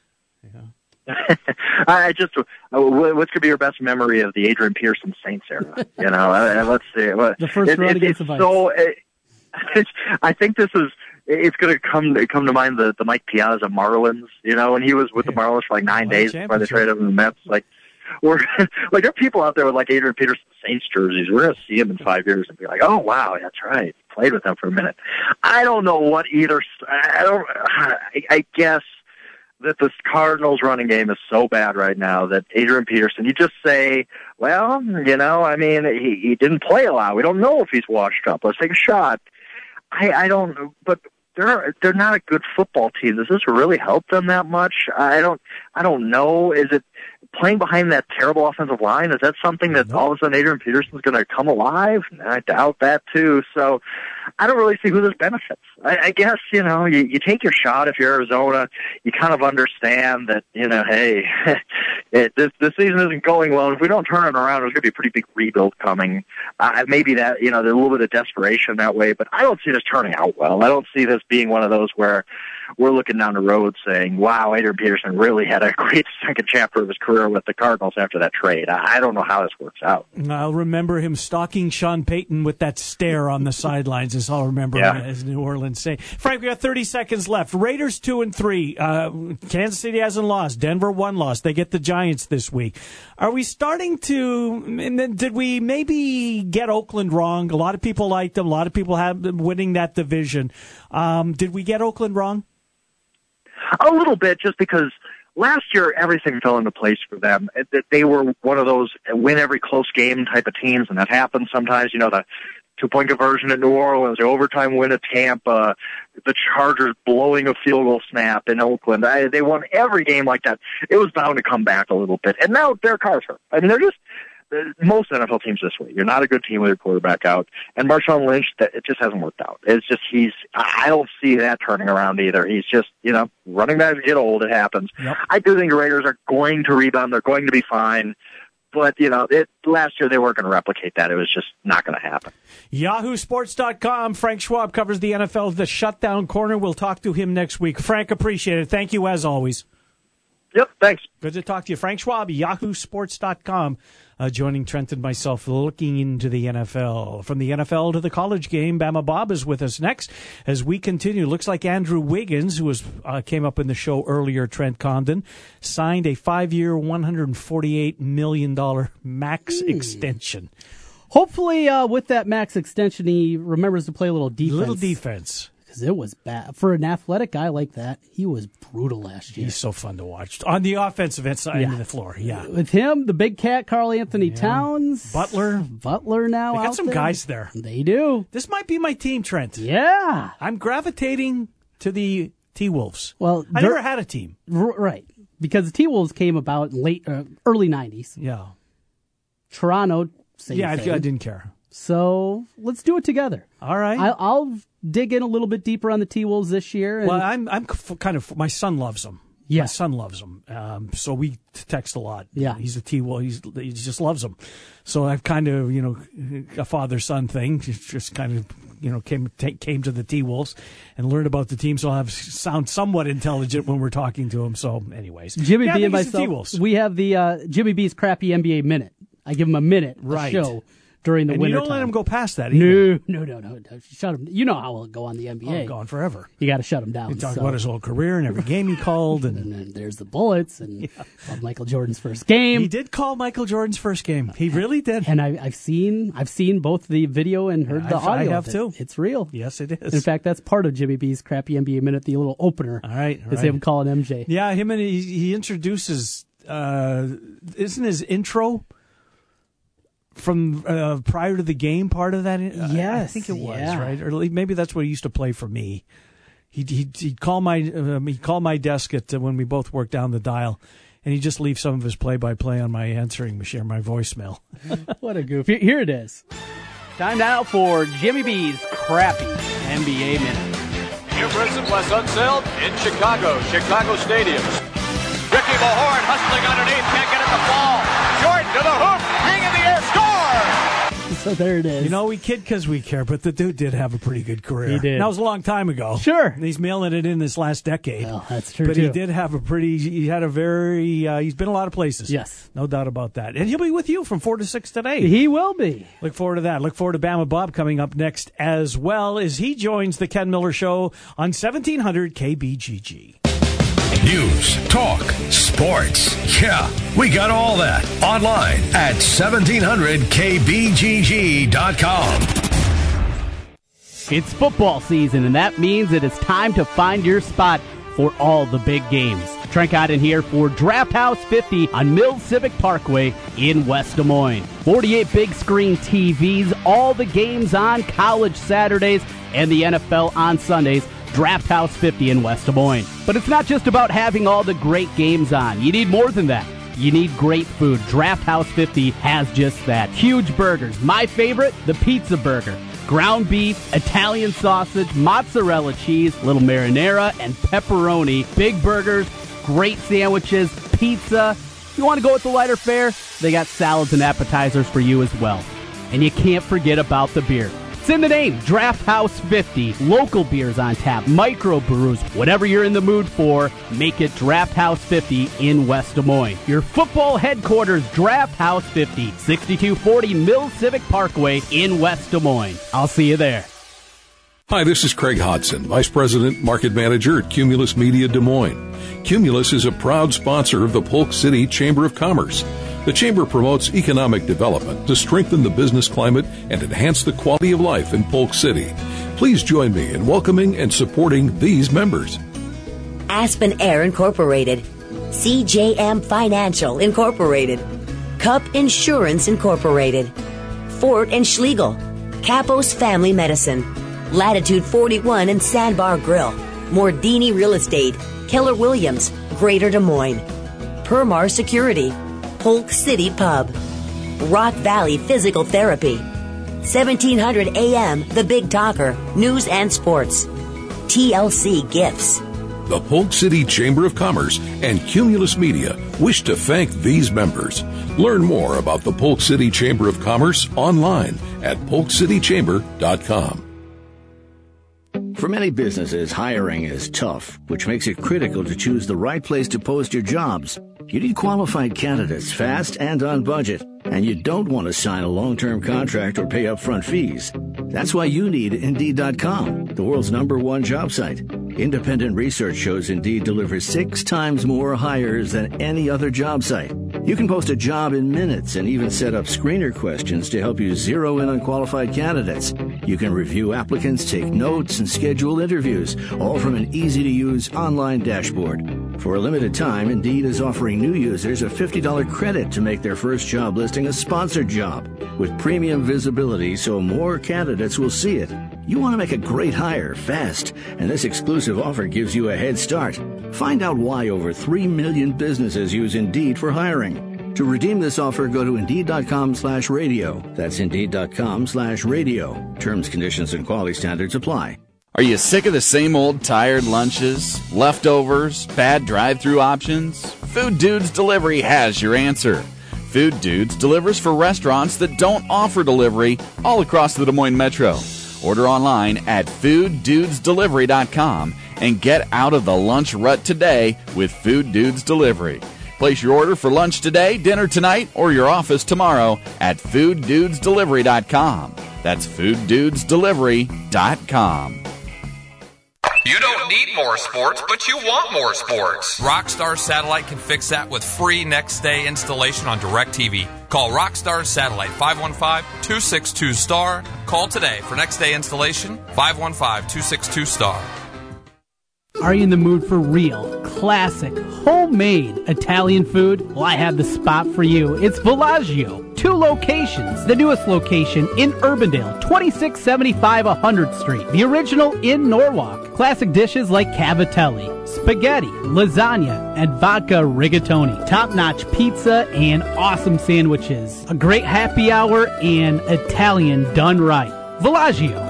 yeah. I just, uh, what's going to be your best memory of the Adrian Peterson Saints era? You know, uh, let's see. The first it, run it, against it's the Vikes. So, it, it's, I think this is, it's going to come come to mind the, the Mike Piazza Marlins, you know, when he was with the Marlins for like nine days before they traded him to the Mets. Like, we're, like, there are people out there with like Adrian Peterson Saints jerseys. We're going to see him in five years and be like, oh, wow, that's right. Played with them for a minute. I don't know what either. I don't. I, I guess that the Cardinals running game is so bad right now that Adrian Peterson, you just say, well, you know, I mean, he, he didn't play a lot. We don't know if he's washed up. Let's take a shot. I, I don't, but they're they're not a good football team. Does this really help them that much? I don't I don't know. Is it playing behind that terrible offensive line? Is that something that all of a sudden Adrian Peterson's going to come alive? I doubt that too. So I don't really see who this benefits. I, I guess, you know, you, you take your shot if you're Arizona. You kind of understand that, you know, hey, it, this this season isn't going well. If we don't turn it around, there's going to be a pretty big rebuild coming. Uh, maybe that, you know, there's a little bit of desperation that way, but I don't see this turning out well. I don't see this being one of those where we're looking down the road saying, wow, Adrian Peterson really had a great second chapter of his career with the Cardinals after that trade. I don't know how this works out. I'll remember him stalking Sean Payton with that stare on the sidelines, as I'll remember yeah. as New Orleans say. Frank, we got thirty seconds left. Raiders two and three. Uh, Kansas City hasn't lost. Denver one loss. They get the Giants this week. Are we starting to, and then did we maybe get Oakland wrong? A lot of people liked them. A lot of people have them winning that division. Um, did we get Oakland wrong? A little bit, just because last year everything fell into place for them. They were one of those win every close game type of teams, and that happens sometimes. You know, the two-point conversion at New Orleans, the overtime win at Tampa, the Chargers blowing a field goal snap in Oakland. I, they won every game like that. It was bound to come back a little bit. And now Derek Carr's hurt. I mean, they're just most N F L teams this way. You're not a good team with your quarterback out. And Marshawn Lynch, that it just hasn't worked out. It's just he's. I don't see that turning around either. He's just, you know, running backs get old. It happens. Yep. I do think the Raiders are going to rebound. They're going to be fine. But, you know, it, last year they weren't going to replicate that. It was just not going to happen. Yahoo Sports dot com. Frank Schwab covers the N F L, the shutdown corner. We'll talk to him next week. Frank, appreciate it. Thank you as always. Yep, thanks. Good to talk to you. Frank Schwab, Yahoo Sports dot com, uh, joining Trent and myself, looking into the N F L. From the N F L to the college game, Bama Bob is with us next as we continue. Looks like Andrew Wiggins, who was uh, came up in the show earlier, Trent Condon, signed a five-year, one hundred forty-eight million dollars max mm. extension. Hopefully, uh, with that max extension, he remembers to play a little defense. Little defense. because it was bad. For an athletic guy like that, he was brutal last year. He's so fun to watch. On the offensive side Yeah. of the floor, yeah. With him, the big cat, Karl Anthony Yeah. Towns. Butler. Butler now They got out some there. guys there. They do. This might be my team, Trent. Yeah. I'm gravitating to the T-Wolves. Well, I they're- never had a team. R- right. Because the T-Wolves came about late, uh, early nineties. Yeah. Toronto, same yeah, I, thing. I didn't care. So let's do it together. All right. I, I'll dig in a little bit deeper on the T-Wolves this year. And Well, I'm I'm f- kind of my son loves them. Yeah. My son loves them. Um, so we text a lot. Yeah. He's a T. Well, he's he just loves them. So I've kind of you know a father son thing. Just kind of you know came t- came to the T Wolves and learned about the team. So I have sound somewhat intelligent when we're talking to him. So, anyways, Jimmy yeah, I B and think it's the myself, T-Wolves. we have the uh, Jimmy B's crappy N B A minute. I give him a minute Right. a show during the and winter you don't let time. him go past that. Either. No, no, no, no, no. Shut him. You know how it'll go on the N B A. Oh, gone forever. You got to shut him down. He talked so. about his whole career and every game he called, and, and then there's the Bullets and called Michael Jordan's first game. He did call Michael Jordan's first game. He really did. And I, I've seen, I've seen both the video and heard Yeah, the I've- I audio. have of it. too. It's real. Yes, it is. In fact, that's part of Jimmy B's crappy N B A minute. The little opener. All right, all is right. him calling M J. Yeah, him and he, he introduces. Uh, isn't his intro from uh, prior to the game part of that? I- I Yes, think it was yeah. right, or at least maybe that's what he used to play for me. He'd he'd, he'd call my um, he'd call my desk at uh, when we both worked down the dial, and he'd just leave some of his play by play on my answering machine, or my voicemail. What a goof. Here- Here it is. Time now for Jimmy B's crappy N B A minute. Humorous and Wes Unseld in Chicago, Chicago Stadium. Ricky Mahorn hustling underneath, can't get it to fall. Jordan to the hoop, hang in the air, score! So there it is. You know, we kid because we care, but the dude did have a pretty good career. He did. That was a long time ago. Sure. And he's mailing it in this last decade. Well, that's true, But too. he did have a pretty, he had a very, uh, he's been a lot of places. Yes. No doubt about that. And he'll be with you from four to six today. He will be. Look forward to that. Look forward to Bama Bob coming up next as well as he joins the Ken Miller Show on seventeen hundred K B G G. News, talk, sports. Yeah, we got all that online at seventeen hundred K B G G dot com. It's football season, and that means it is time to find your spot for all the big games. Trent Cotton here for Draft House fifty on Mills Civic Parkway in West Des Moines. forty-eight big screen T Vs, all the games on college Saturdays and the N F L on Sundays. Draft House fifty in West Des Moines. But it's not just about having all the great games on. You need more than that. You need great food. Draft House fifty has just that. Huge burgers. My favorite, the pizza burger. Ground beef, Italian sausage, mozzarella cheese, little marinara, and pepperoni. Big burgers, great sandwiches, pizza. You want to go with the lighter fare? They got salads and appetizers for you as well. And you can't forget about the beer. It's in the name, Draft House fifty. Local beers on tap, microbrews, whatever you're in the mood for, make it Draft House fifty in West Des Moines. Your football headquarters, Draft House fifty, sixty-two forty Mills Civic Parkway in West Des Moines. I'll see you there. Hi, this is Craig Hodson, Vice President, Market Manager at Cumulus Media Des Moines. Cumulus is a proud sponsor of the Polk City Chamber of Commerce. The Chamber promotes economic development to strengthen the business climate and enhance the quality of life in Polk City. Please join me in welcoming and supporting these members. Aspen Air Incorporated, C J M Financial Incorporated, Cup Insurance Incorporated, Fort and Schlegel, Capos Family Medicine, Latitude forty-one and Sandbar Grill, Mordini Real Estate, Keller Williams, Greater Des Moines, Permar Security, Polk City Pub, Rock Valley Physical Therapy, seventeen hundred A M The Big Talker, News and Sports, T L C Gifts. The Polk City Chamber of Commerce and Cumulus Media wish to thank these members. Learn more about the Polk City Chamber of Commerce online at polk city chamber dot com. For many businesses, hiring is tough, which makes it critical to choose the right place to post your jobs. You need qualified candidates fast and on budget, and you don't want to sign a long-term contract or pay upfront fees. That's why you need Indeed dot com, the world's number one job site. Independent research shows Indeed delivers six times more hires than any other job site. You can post a job in minutes and even set up screener questions to help you zero in on qualified candidates. You can review applicants, take notes, and schedule interviews, all from an easy-to-use online dashboard. For a limited time, Indeed is offering new users a fifty dollars credit to make their first job listing a sponsored job with premium visibility so more candidates will see it. You want to make a great hire fast, and this exclusive offer gives you a head start. Find out why over three million businesses use Indeed for hiring. To redeem this offer, go to Indeed.com slash radio. That's Indeed.com slash radio. Terms, conditions, and quality standards apply. Are you sick of the same old tired lunches, leftovers, bad drive-through options? Food Dudes Delivery has your answer. Food Dudes delivers for restaurants that don't offer delivery all across the Des Moines Metro. Order online at food dudes delivery dot com and get out of the lunch rut today with Food Dudes Delivery. Place your order for lunch today, dinner tonight, or your office tomorrow at food dudes delivery dot com. That's food dudes delivery dot com. You don't need more sports, but you want more sports. Rockstar Satellite can fix that with free next-day installation on DirecTV. Call Rockstar Satellite, five one five, two six two, S T A R. Call today for next-day installation, five one five, two six two, S T A R. Are you in the mood for real, classic, homemade Italian food? Well, I have the spot for you. It's Villaggio. Two locations. The newest location in Urbandale, twenty-six seventy-five one hundredth Street. The original in Norwalk. Classic dishes like cavatelli, spaghetti, lasagna, and vodka rigatoni. Top-notch pizza and awesome sandwiches. A great happy hour and Italian done right. Villaggio.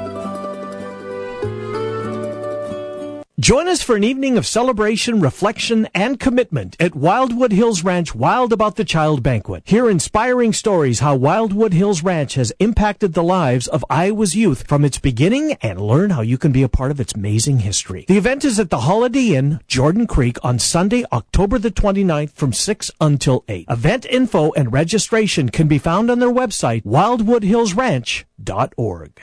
Join us for an evening of celebration, reflection, and commitment at Wildwood Hills Ranch Wild About the Child Banquet. Hear inspiring stories how Wildwood Hills Ranch has impacted the lives of Iowa's youth from its beginning and learn how you can be a part of its amazing history. The event is at the Holiday Inn, Jordan Creek on Sunday, October the twenty-ninth from six until eight. Event info and registration can be found on their website, wildwood hills ranch dot org.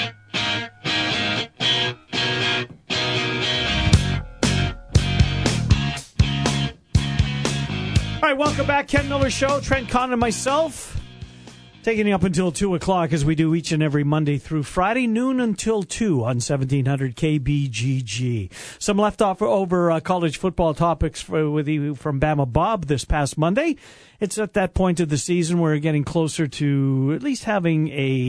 All right, welcome back. Ken Miller Show, Trent Conn and myself, taking you up until two o'clock as we do each and every Monday through Friday, noon until two on seventeen hundred K B G G. Some left off over uh, college football topics for, with you from Bama Bob this past Monday. It's at that point of the season where we're getting closer to at least having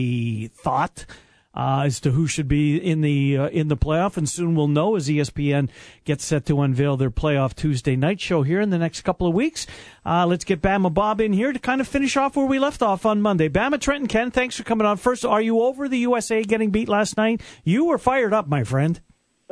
a thought Uh, as to who should be in the uh, in the playoff, and soon we'll know as E S P N gets set to unveil their playoff Tuesday night show here in the next couple of weeks. Uh, let's get Bama Bob in here to kind of finish off where we left off on Monday. Bama, Trent, and Ken, thanks for coming on. First, are you over the U S A getting beat last night? You were fired up, my friend.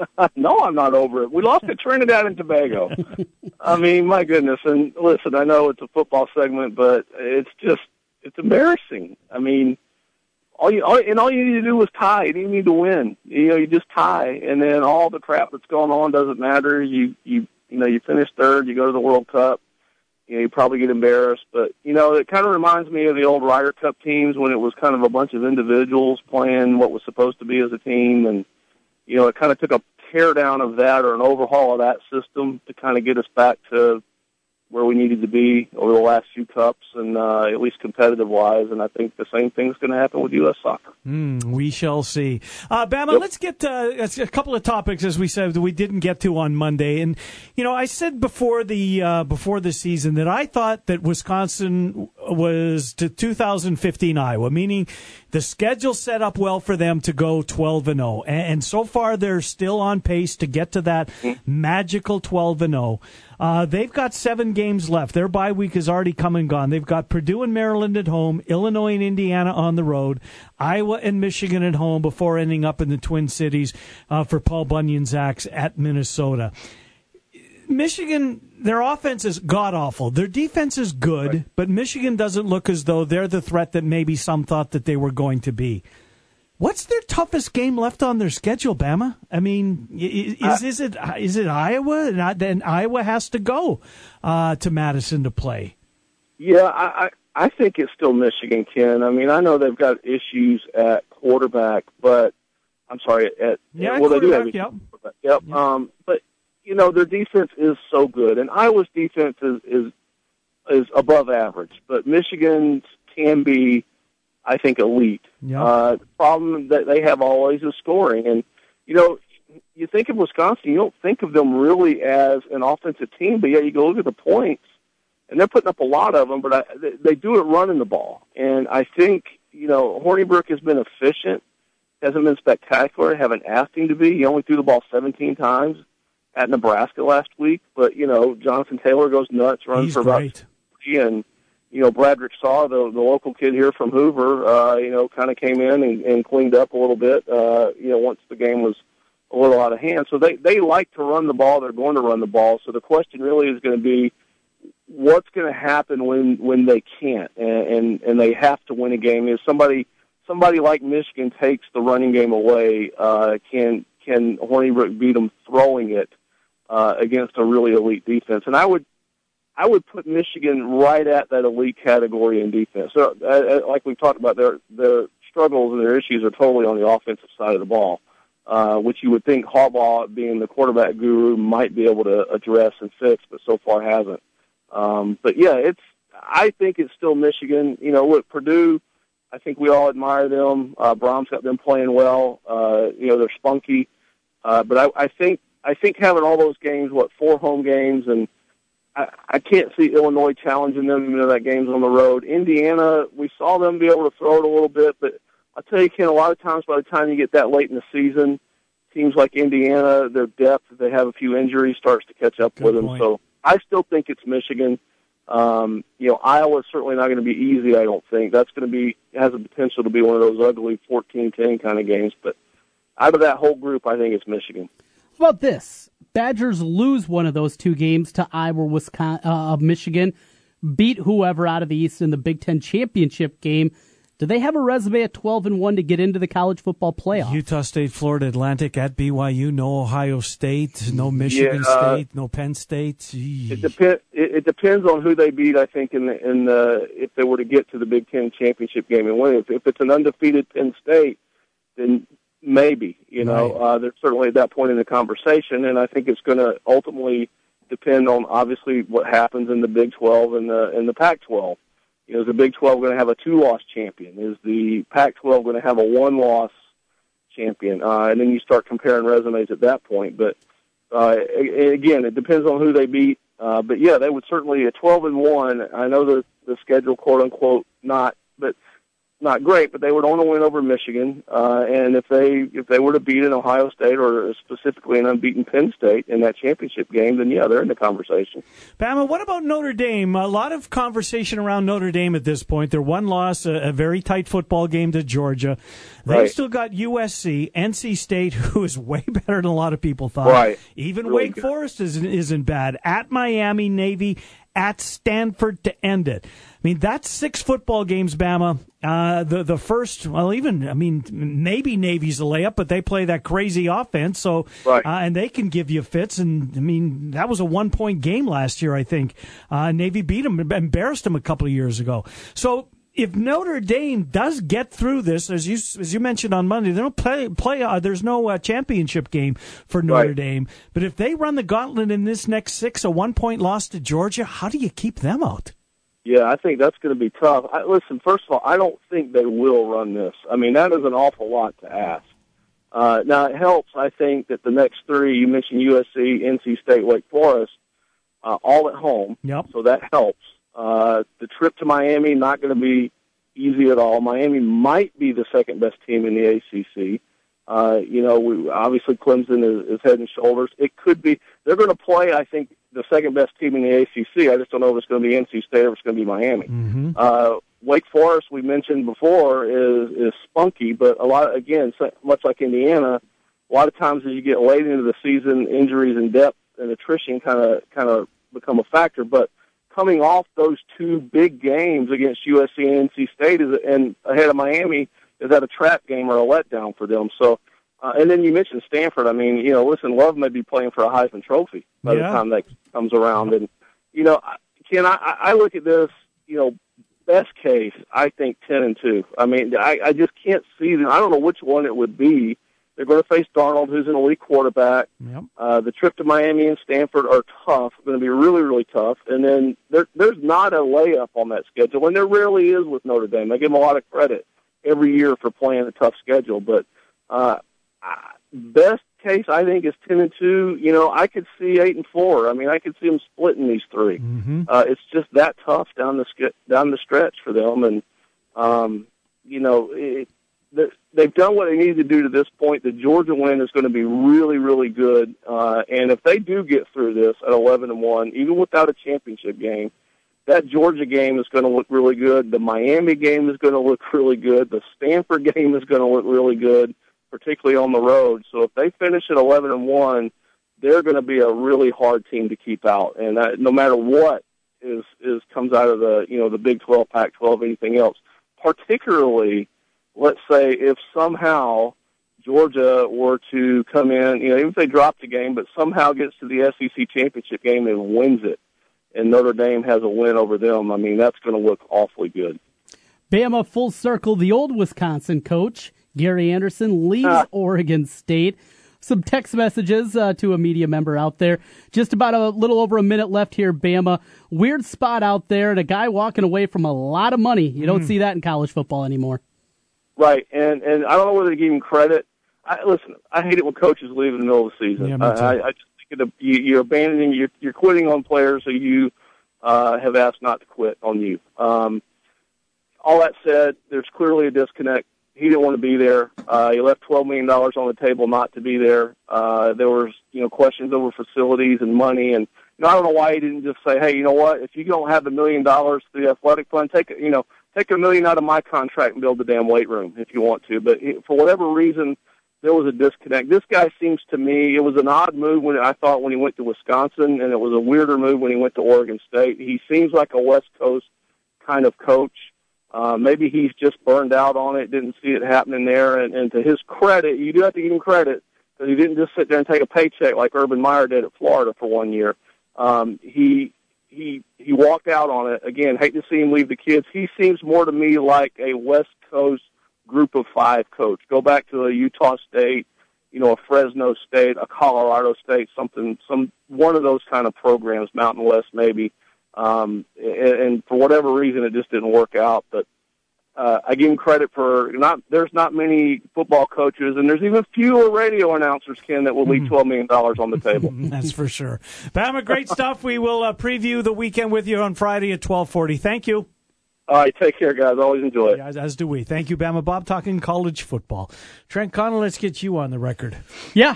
No, I'm not over it. We lost to Trinidad and Tobago. I mean, my goodness. And listen, I know it's a football segment, but it's just, it's embarrassing. I mean, all you, all, and all you need to do is tie. You didn't need to win. You know, you just tie, and then all the crap that's going on doesn't matter. You, you, you know, you finish third, you go to the World Cup. You know, you probably get embarrassed, but you know, it kind of reminds me of the old Ryder Cup teams when it was kind of a bunch of individuals playing what was supposed to be as a team, and you know, it kind of took a tear down of that or an overhaul of that system to kind of get us back to where we needed to be over the last few cups, and uh, at least competitive-wise. And I think the same thing's going to happen with U S soccer. Mm, we shall see. Uh, Bama, yep. Let's get uh, a couple of topics, as we said, that we didn't get to on Monday. And, you know, I said before the uh, before the season that I thought that Wisconsin was to two thousand fifteen Iowa, meaning the schedule set up well for them to go twelve and oh. And so far, they're still on pace to get to that mm. magical twelve and oh. Uh, they've got seven games left. Their bye week is already come and gone. They've got Purdue and Maryland at home, Illinois and Indiana on the road, Iowa and Michigan at home before ending up in the Twin Cities uh, for Paul Bunyan's Axe at Minnesota. Michigan, their offense is god-awful. Their defense is good, right. But Michigan doesn't look as though they're the threat that maybe some thought that they were going to be. What's their toughest game left on their schedule, Bama? I mean, is, is it is it Iowa? And then Iowa has to go uh, to Madison to play. Yeah, I, I I think it's still Michigan, Ken. I mean, I know they've got issues at quarterback, but I'm sorry, at yeah, well, they do have issues yep. at quarterback. Yep. yep. Um, but you know, their defense is so good, and Iowa's defense is is is above average, but Michigan can be, I think, elite. Yep. Uh, the problem that they have always is scoring. And, you know, you think of Wisconsin, you don't think of them really as an offensive team, but yet you go look at the points, and they're putting up a lot of them, but I, they, they do it running the ball. And I think, you know, Hornibrook has been efficient, hasn't been spectacular, haven't asked him to be. He only threw the ball seventeen times at Nebraska last week, but, you know, Jonathan Taylor goes nuts, runs He's for about great. three, and, you know, Bradrick Saw, the, the local kid here from Hoover, uh, you know, kind of came in and, and cleaned up a little bit, uh, you know, once the game was a little out of hand. So they, they like to run the ball. They're going to run the ball. So the question really is going to be, what's going to happen when, when they can't and, and, and they have to win a game? Is somebody somebody like Michigan takes the running game away, uh, can can Hornibrook beat them throwing it uh, against a really elite defense? And I would I would put Michigan right at that elite category in defense. So, uh, like we've talked about, their their struggles and their issues are totally on the offensive side of the ball, uh, which you would think Harbaugh, being the quarterback guru, might be able to address and fix, but so far hasn't. Um, but yeah, it's. I think it's still Michigan. You know, look, Purdue, I think we all admire them. Uh, Brahms got them playing well. Uh, you know, they're spunky. Uh, but I, I think I think having all those games, what, four home games, and I, I can't see Illinois challenging them, even though that game's on the road. Indiana, we saw them be able to throw it a little bit, but I'll tell you, Ken, a lot of times by the time you get that late in the season, teams like Indiana, their depth, they have a few injuries, starts to catch up Good with them. point. So I still think it's Michigan. Um, you know, Iowa's certainly not going to be easy, I don't think. That's going to be, has the potential to be one of those ugly fourteen ten kind of games. But out of that whole group, I think it's Michigan. How about this? Badgers lose one of those two games to Iowa, Wisconsin, uh, Michigan, beat whoever out of the East in the Big Ten championship game. Do they have a resume at twelve and one to get into the college football playoff? Utah State, Florida Atlantic at B Y U, no Ohio State, no Michigan Yeah, uh, State, no Penn State. It, depend, it, it depends on who they beat, I think, in the, in the, if they were to get to the Big Ten championship game and win. If, if it's an undefeated Penn State, then maybe, you know, Right. uh, they're certainly at that point in the conversation, and I think it's going to ultimately depend on, obviously, what happens in the Big twelve and the, and the Pac twelve. You know, is the Big twelve going to have a two-loss champion? Is the Pac twelve going to have a one-loss champion? Uh, and then you start comparing resumes at that point. But, uh, again, it depends on who they beat. Uh, but, yeah, they would certainly, at twelve and one, I know the, the schedule, quote-unquote, not, but not great, but they would only win over Michigan. Uh, and if they if they were to beat an Ohio State or specifically an unbeaten Penn State in that championship game, then, yeah, they're in the conversation. Bama, what about Notre Dame? A lot of conversation around Notre Dame at this point. Their one loss, a, a very tight football game to Georgia. They've Right. still got U S C, N C State, who is way better than a lot of people thought. Right. Even Really Wake good. Forest isn't, isn't bad. At Miami, Navy, at Stanford to end it. I mean, that's six football games, Bama. Uh, the the first, well, even, I mean, maybe Navy's a layup, but they play that crazy offense, so Right. uh, and they can give you fits. And I mean, that was a one point game last year, I think. Uh, Navy beat them, embarrassed them a couple of years ago. So if Notre Dame does get through this, as you as you mentioned on Monday, they don't play play. Uh, there's no uh, championship game for Notre Right. Dame. But if they run the gauntlet in this next six, a one point loss to Georgia, how do you keep them out? Yeah, I think that's going to be tough. I, listen, first of all, I don't think they will run this. I mean, that is an awful lot to ask. Uh, now, it helps, I think, that the next three, you mentioned U S C, N C State, Wake Forest, uh, all at home. Yep. So that helps. Uh, the trip to Miami, not going to be easy at all. Miami might be the second best team in the A C C. Uh, you know, we, obviously Clemson is, is head and shoulders. It could be, they're going to play, I think, the second best team in the A C C. I just don't know if it's going to be N C State or if it's going to be Miami. Mm-hmm. Uh, Wake Forest, we mentioned before, is is spunky, but a lot, again, so- much like Indiana, a lot of times as you get late into the season, injuries and depth and attrition kind of kind of become a factor. But coming off those two big games against U S C and N C State is, and ahead of Miami, is that a trap game or a letdown for them? So, uh, and then you mentioned Stanford. I mean, you know, listen, Love may be playing for a Heisman Trophy by Yeah. the time that comes around. And, you know, Ken, I, I look at this, you know, best case, I think ten and two. I mean, I, I just can't see them. I don't know which one it would be They're going to face Darnold, who's an elite quarterback. Yep. Uh, the trip to Miami and Stanford are tough, going to be really, really tough. And then there, there's not a layup on that schedule, and there rarely is with Notre Dame. I give them a lot of credit every year for playing a tough schedule. But uh, best case, I think, is ten and two. You know, I could see eight and four. I mean, I could see them splitting these three. Mm-hmm. Uh, it's just that tough down the down the stretch for them, and um, you know, it, they've done what they needed to do to this point. The Georgia win is going to be really, really good, uh, and if they do get through this at eleven and one, even without a championship game, that Georgia game is going to look really good. The Miami game is going to look really good. The Stanford game is going to look really good, particularly on the road. So if they finish at eleven and one, they're going to be a really hard team to keep out. And that, no matter what is is comes out of the you know the Big twelve, Pac twelve, anything else, particularly, let's say if somehow Georgia were to come in, you know, even if they dropped the game, but somehow gets to the S E C championship game and wins it, and Notre Dame has a win over them, I mean, that's going to look awfully good. Bama full circle. The old Wisconsin coach, Gary Anderson, leaves ah. Oregon State. Some text messages uh, to a media member out there. Just about a little over a minute left here, Bama. Weird spot out there, and a guy walking away from a lot of money. You don't mm. see that in college football anymore. Right, and and I don't know whether to give him credit. I, listen, I hate it when coaches leave in the middle of the season. Yeah, me too. I, I just think of, you, you're abandoning, you're, you're quitting on players who you uh, have asked not to quit on you. Um, all that said, there's clearly a disconnect. He didn't want to be there. Uh, he left twelve million dollars on the table not to be there. Uh, there was, you know, questions over facilities and money, and you know, I don't know why he didn't just say, hey, you know what, if you don't have a million dollars to the athletic fund, take it, you know, take a million out of my contract and build the damn weight room if you want to. But for whatever reason, there was a disconnect. This guy seems to me, it was an odd move when I thought when he went to Wisconsin, and it was a weirder move when he went to Oregon State. He seems like a West Coast kind of coach. Uh, maybe he's just burned out on it, didn't see it happening there. And, and to his credit, you do have to give him credit because he didn't just sit there and take a paycheck like Urban Meyer did at Florida for one year. Um, he he he walked out on it. Again, hate to see him leave the kids. He seems more to me like a West Coast group of five coach. Go back to a Utah State, you know, a Fresno State, a Colorado State, something, some one of those kind of programs, Mountain West maybe. Um, and, and for whatever reason, it just didn't work out. But uh, I give him credit for not. There's not many football coaches, and there's even fewer radio announcers, Ken, that will leave twelve million dollars on the table. That's for sure. Bama, great stuff. We will uh, preview the weekend with you on Friday at twelve forty. Thank you. All right, take care, guys. Always enjoy it. Yeah, as do we. Thank you, Bama Bob, talking college football. Trent Connell, let's get you on the record. Yeah.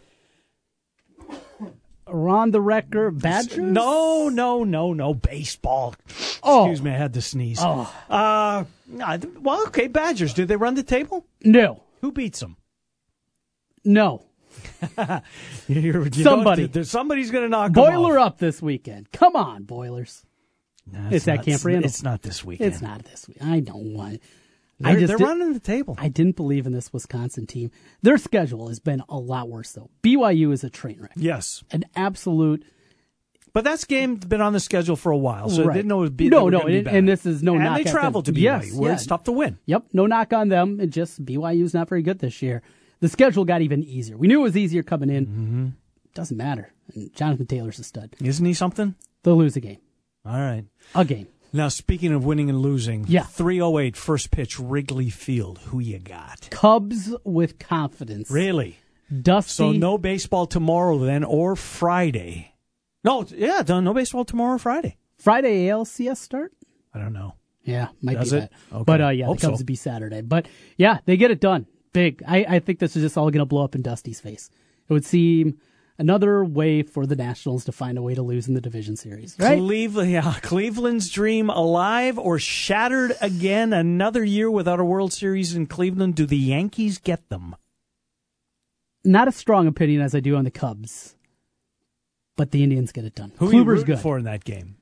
On the record, Badgers? No, no, no, no, baseball. Oh. Excuse me, I had to sneeze. Oh. Uh, well, okay, Badgers. Did they run the table? No. Who beats them? No. You're, you Somebody. There's somebody's going to knock Boiler them off. up this weekend. Come on, Boilers. No, it's at not, Camp Randall. It's not this weekend. It's not this week. I don't want it. They're, I just they're did, running the table. I didn't believe in this Wisconsin team. Their schedule has been a lot worse, though. B Y U is a train wreck. Yes. An absolute. But that game's been on the schedule for a while, so right. I didn't know it would be. No, no, be and, bad. and this is no and knock. And they traveled to B Y U, yes, where yeah. it's tough to win. Yep, no knock on them. It just B Y U's not very good this year. The schedule got even easier. We knew it was easier coming in. Mm-hmm. Doesn't matter. And Jonathan Taylor's a stud. Isn't he something? They'll lose a game. All right. A game. Now, speaking of winning and losing, yeah. three oh eight first pitch, Wrigley Field. Who you got? Cubs with confidence. Really? Dusty. So no baseball tomorrow then, or Friday. No, yeah, no baseball tomorrow or Friday. Friday A L C S start? I don't know. Yeah, might Does be it? that. Okay. But uh, yeah, Hope the Cubs so. would be Saturday. But yeah, they get it done. Big. I, I think this is just all going to blow up in Dusty's face. It would seem another way for the Nationals to find a way to lose in the division series. Right? Cleveland, yeah, Cleveland's dream alive or shattered again? Another year without a World Series in Cleveland. Do the Yankees get them? Not as strong opinion as I do on the Cubs, but the Indians get it done. Who Kluber's are you rooting good for in that game?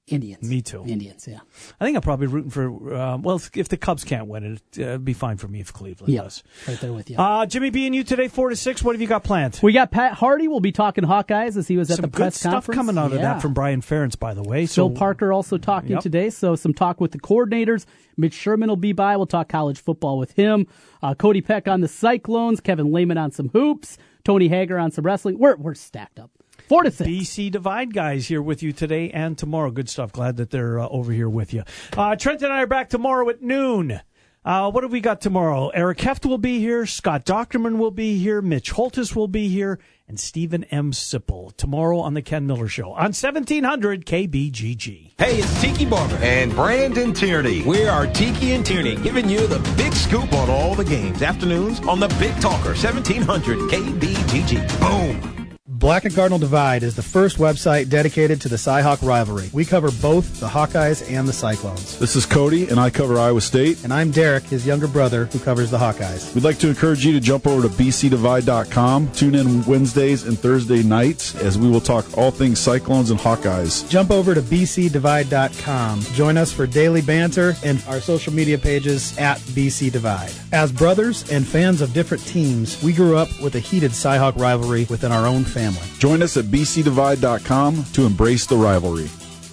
Indians. Me too. Indians, yeah. I think I'm probably rooting for, uh, well, if, if the Cubs can't win it, uh, it'd be fine for me if Cleveland Yeah, does. right there with you. Uh, Jimmy B and you today, four to six. What have you got planned? We got Pat Hardy. We'll be talking Hawkeyes as he was at Some the good press stuff conference. coming out of Yeah. that from Brian Ferentz, by the way. Phil So Parker also talking Yep. today, so some talk with the coordinators. Mitch Sherman will be by. We'll talk college football with him. Uh, Cody Peck on the Cyclones. Kevin Lehman on some hoops. Tony Hager on some wrestling. We're we're stacked up. Four to six. B C Divide guys here with you today and tomorrow. Good stuff. Glad that they're uh, over here with you. Uh, Trent and I are back tomorrow at noon. Uh, what have we got tomorrow? Eric Heft will be here. Scott Docterman will be here. Mitch Holtis will be here. And Stephen M. Sipple tomorrow on the Ken Miller Show on seventeen hundred K B G G. Hey, it's Tiki Barber and Brandon Tierney. We are Tiki and Tierney, giving you the big scoop on all the games. Afternoons on the Big Talker, seventeen hundred K B G G. Boom. Black and Cardinal Divide is the first website dedicated to the Cy-Hawk rivalry. We cover both the Hawkeyes and the Cyclones. This is Cody, and I cover Iowa State. And I'm Derek, his younger brother, who covers the Hawkeyes. We'd like to encourage you to jump over to b c divide dot com. Tune in Wednesdays and Thursday nights as we will talk all things Cyclones and Hawkeyes. Jump over to b c divide dot com. Join us for daily banter and our social media pages at B C Divide. As brothers and fans of different teams, we grew up with a heated Cy-Hawk rivalry within our own family. Join us at b c divide dot com to embrace the rivalry.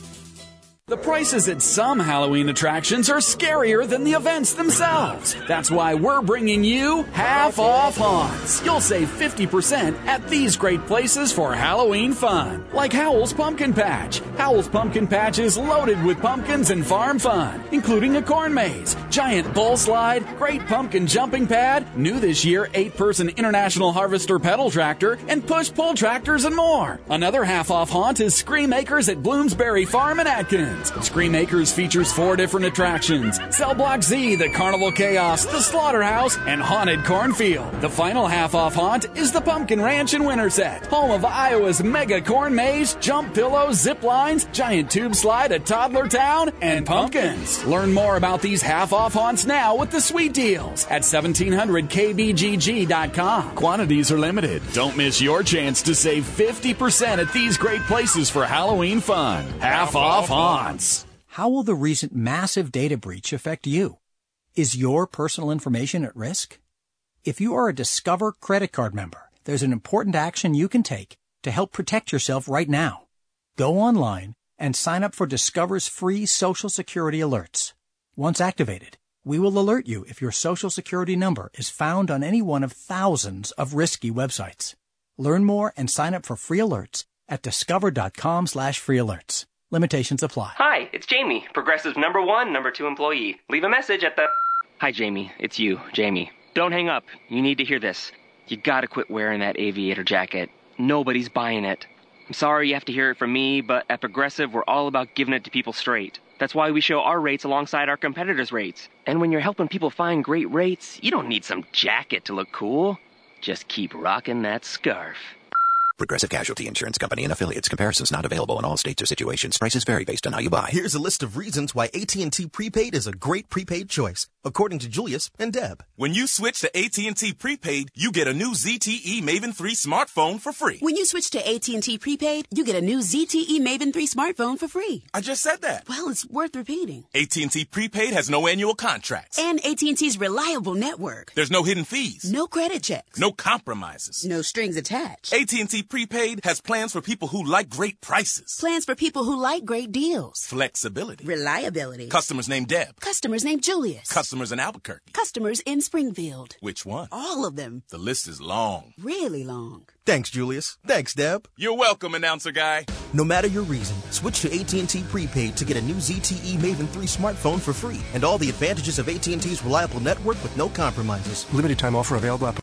The prices at some Halloween attractions are scarier than the events themselves. That's why we're bringing you half off haunts. You'll save fifty percent at these great places for Halloween fun. Like Howell's Pumpkin Patch. Howell's Pumpkin Patch is loaded with pumpkins and farm fun, including a corn maze, giant bull slide, great pumpkin jumping pad, new this year eight-person International Harvester pedal tractor, and push-pull tractors and more. Another half off haunt is Scream Acres at Bloomsbury Farm in Atkins. Scream Acres features four different attractions: Cell Block Z, the Carnival Chaos, the Slaughterhouse, and Haunted Cornfield. The final half-off haunt is the Pumpkin Ranch in Winterset, home of Iowa's mega corn maze, jump pillows, zip lines, giant tube slide at Toddler Town, and pumpkins. Learn more about these half-off haunts now with the sweet deals at seventeen hundred K B G G dot com. Quantities are limited. Don't miss your chance to save fifty percent at these great places for Halloween fun. Half-off haunts. How will the recent massive data breach affect you? Is your personal information at risk? If you are a Discover credit card member, there's an important action you can take to help protect yourself right now. Go online and sign up for Discover's free Social Security alerts. Once activated, we will alert you if your Social Security number is found on any one of thousands of risky websites. Learn more and sign up for free alerts at discover dot com slash free alerts. Limitations apply. Hi, it's Jamie, Progressive's number one, number two employee. Leave a message at the... Hi, Jamie. It's you, Jamie. Don't hang up. You need to hear this. You gotta quit wearing that aviator jacket. Nobody's buying it. I'm sorry you have to hear it from me, but at Progressive, we're all about giving it to people straight. That's why we show our rates alongside our competitors' rates. And when you're helping people find great rates, you don't need some jacket to look cool. Just keep rocking that scarf. Progressive Casualty Insurance Company and affiliates. Comparisons not available in all states or situations. Prices vary based on how you buy. Here's a list of reasons why A T and T Prepaid is a great prepaid choice, according to Julius and Deb. When you switch to A T and T Prepaid, you get a new Z T E Maven three smartphone for free. When you switch to A T and T Prepaid, you get a new Z T E Maven three smartphone for free. I just said that. Well, it's worth repeating. A T and T Prepaid has no annual contracts. And A T and T's reliable network. There's no hidden fees. No credit checks. No compromises. No strings attached. A T and T Prepaid has plans for people who like great prices. Plans for people who like great deals. Flexibility. Reliability. Customers named Deb. Customers named Julius. Customers in Albuquerque. Customers in Springfield. Which one? All of them. The list is long. Really long. Thanks, Julius. Thanks, Deb. You're welcome, announcer guy. No matter your reason, switch to A T and T Prepaid to get a new Z T E Maven three smartphone for free and all the advantages of A T and T's reliable network with no compromises. Limited time offer available.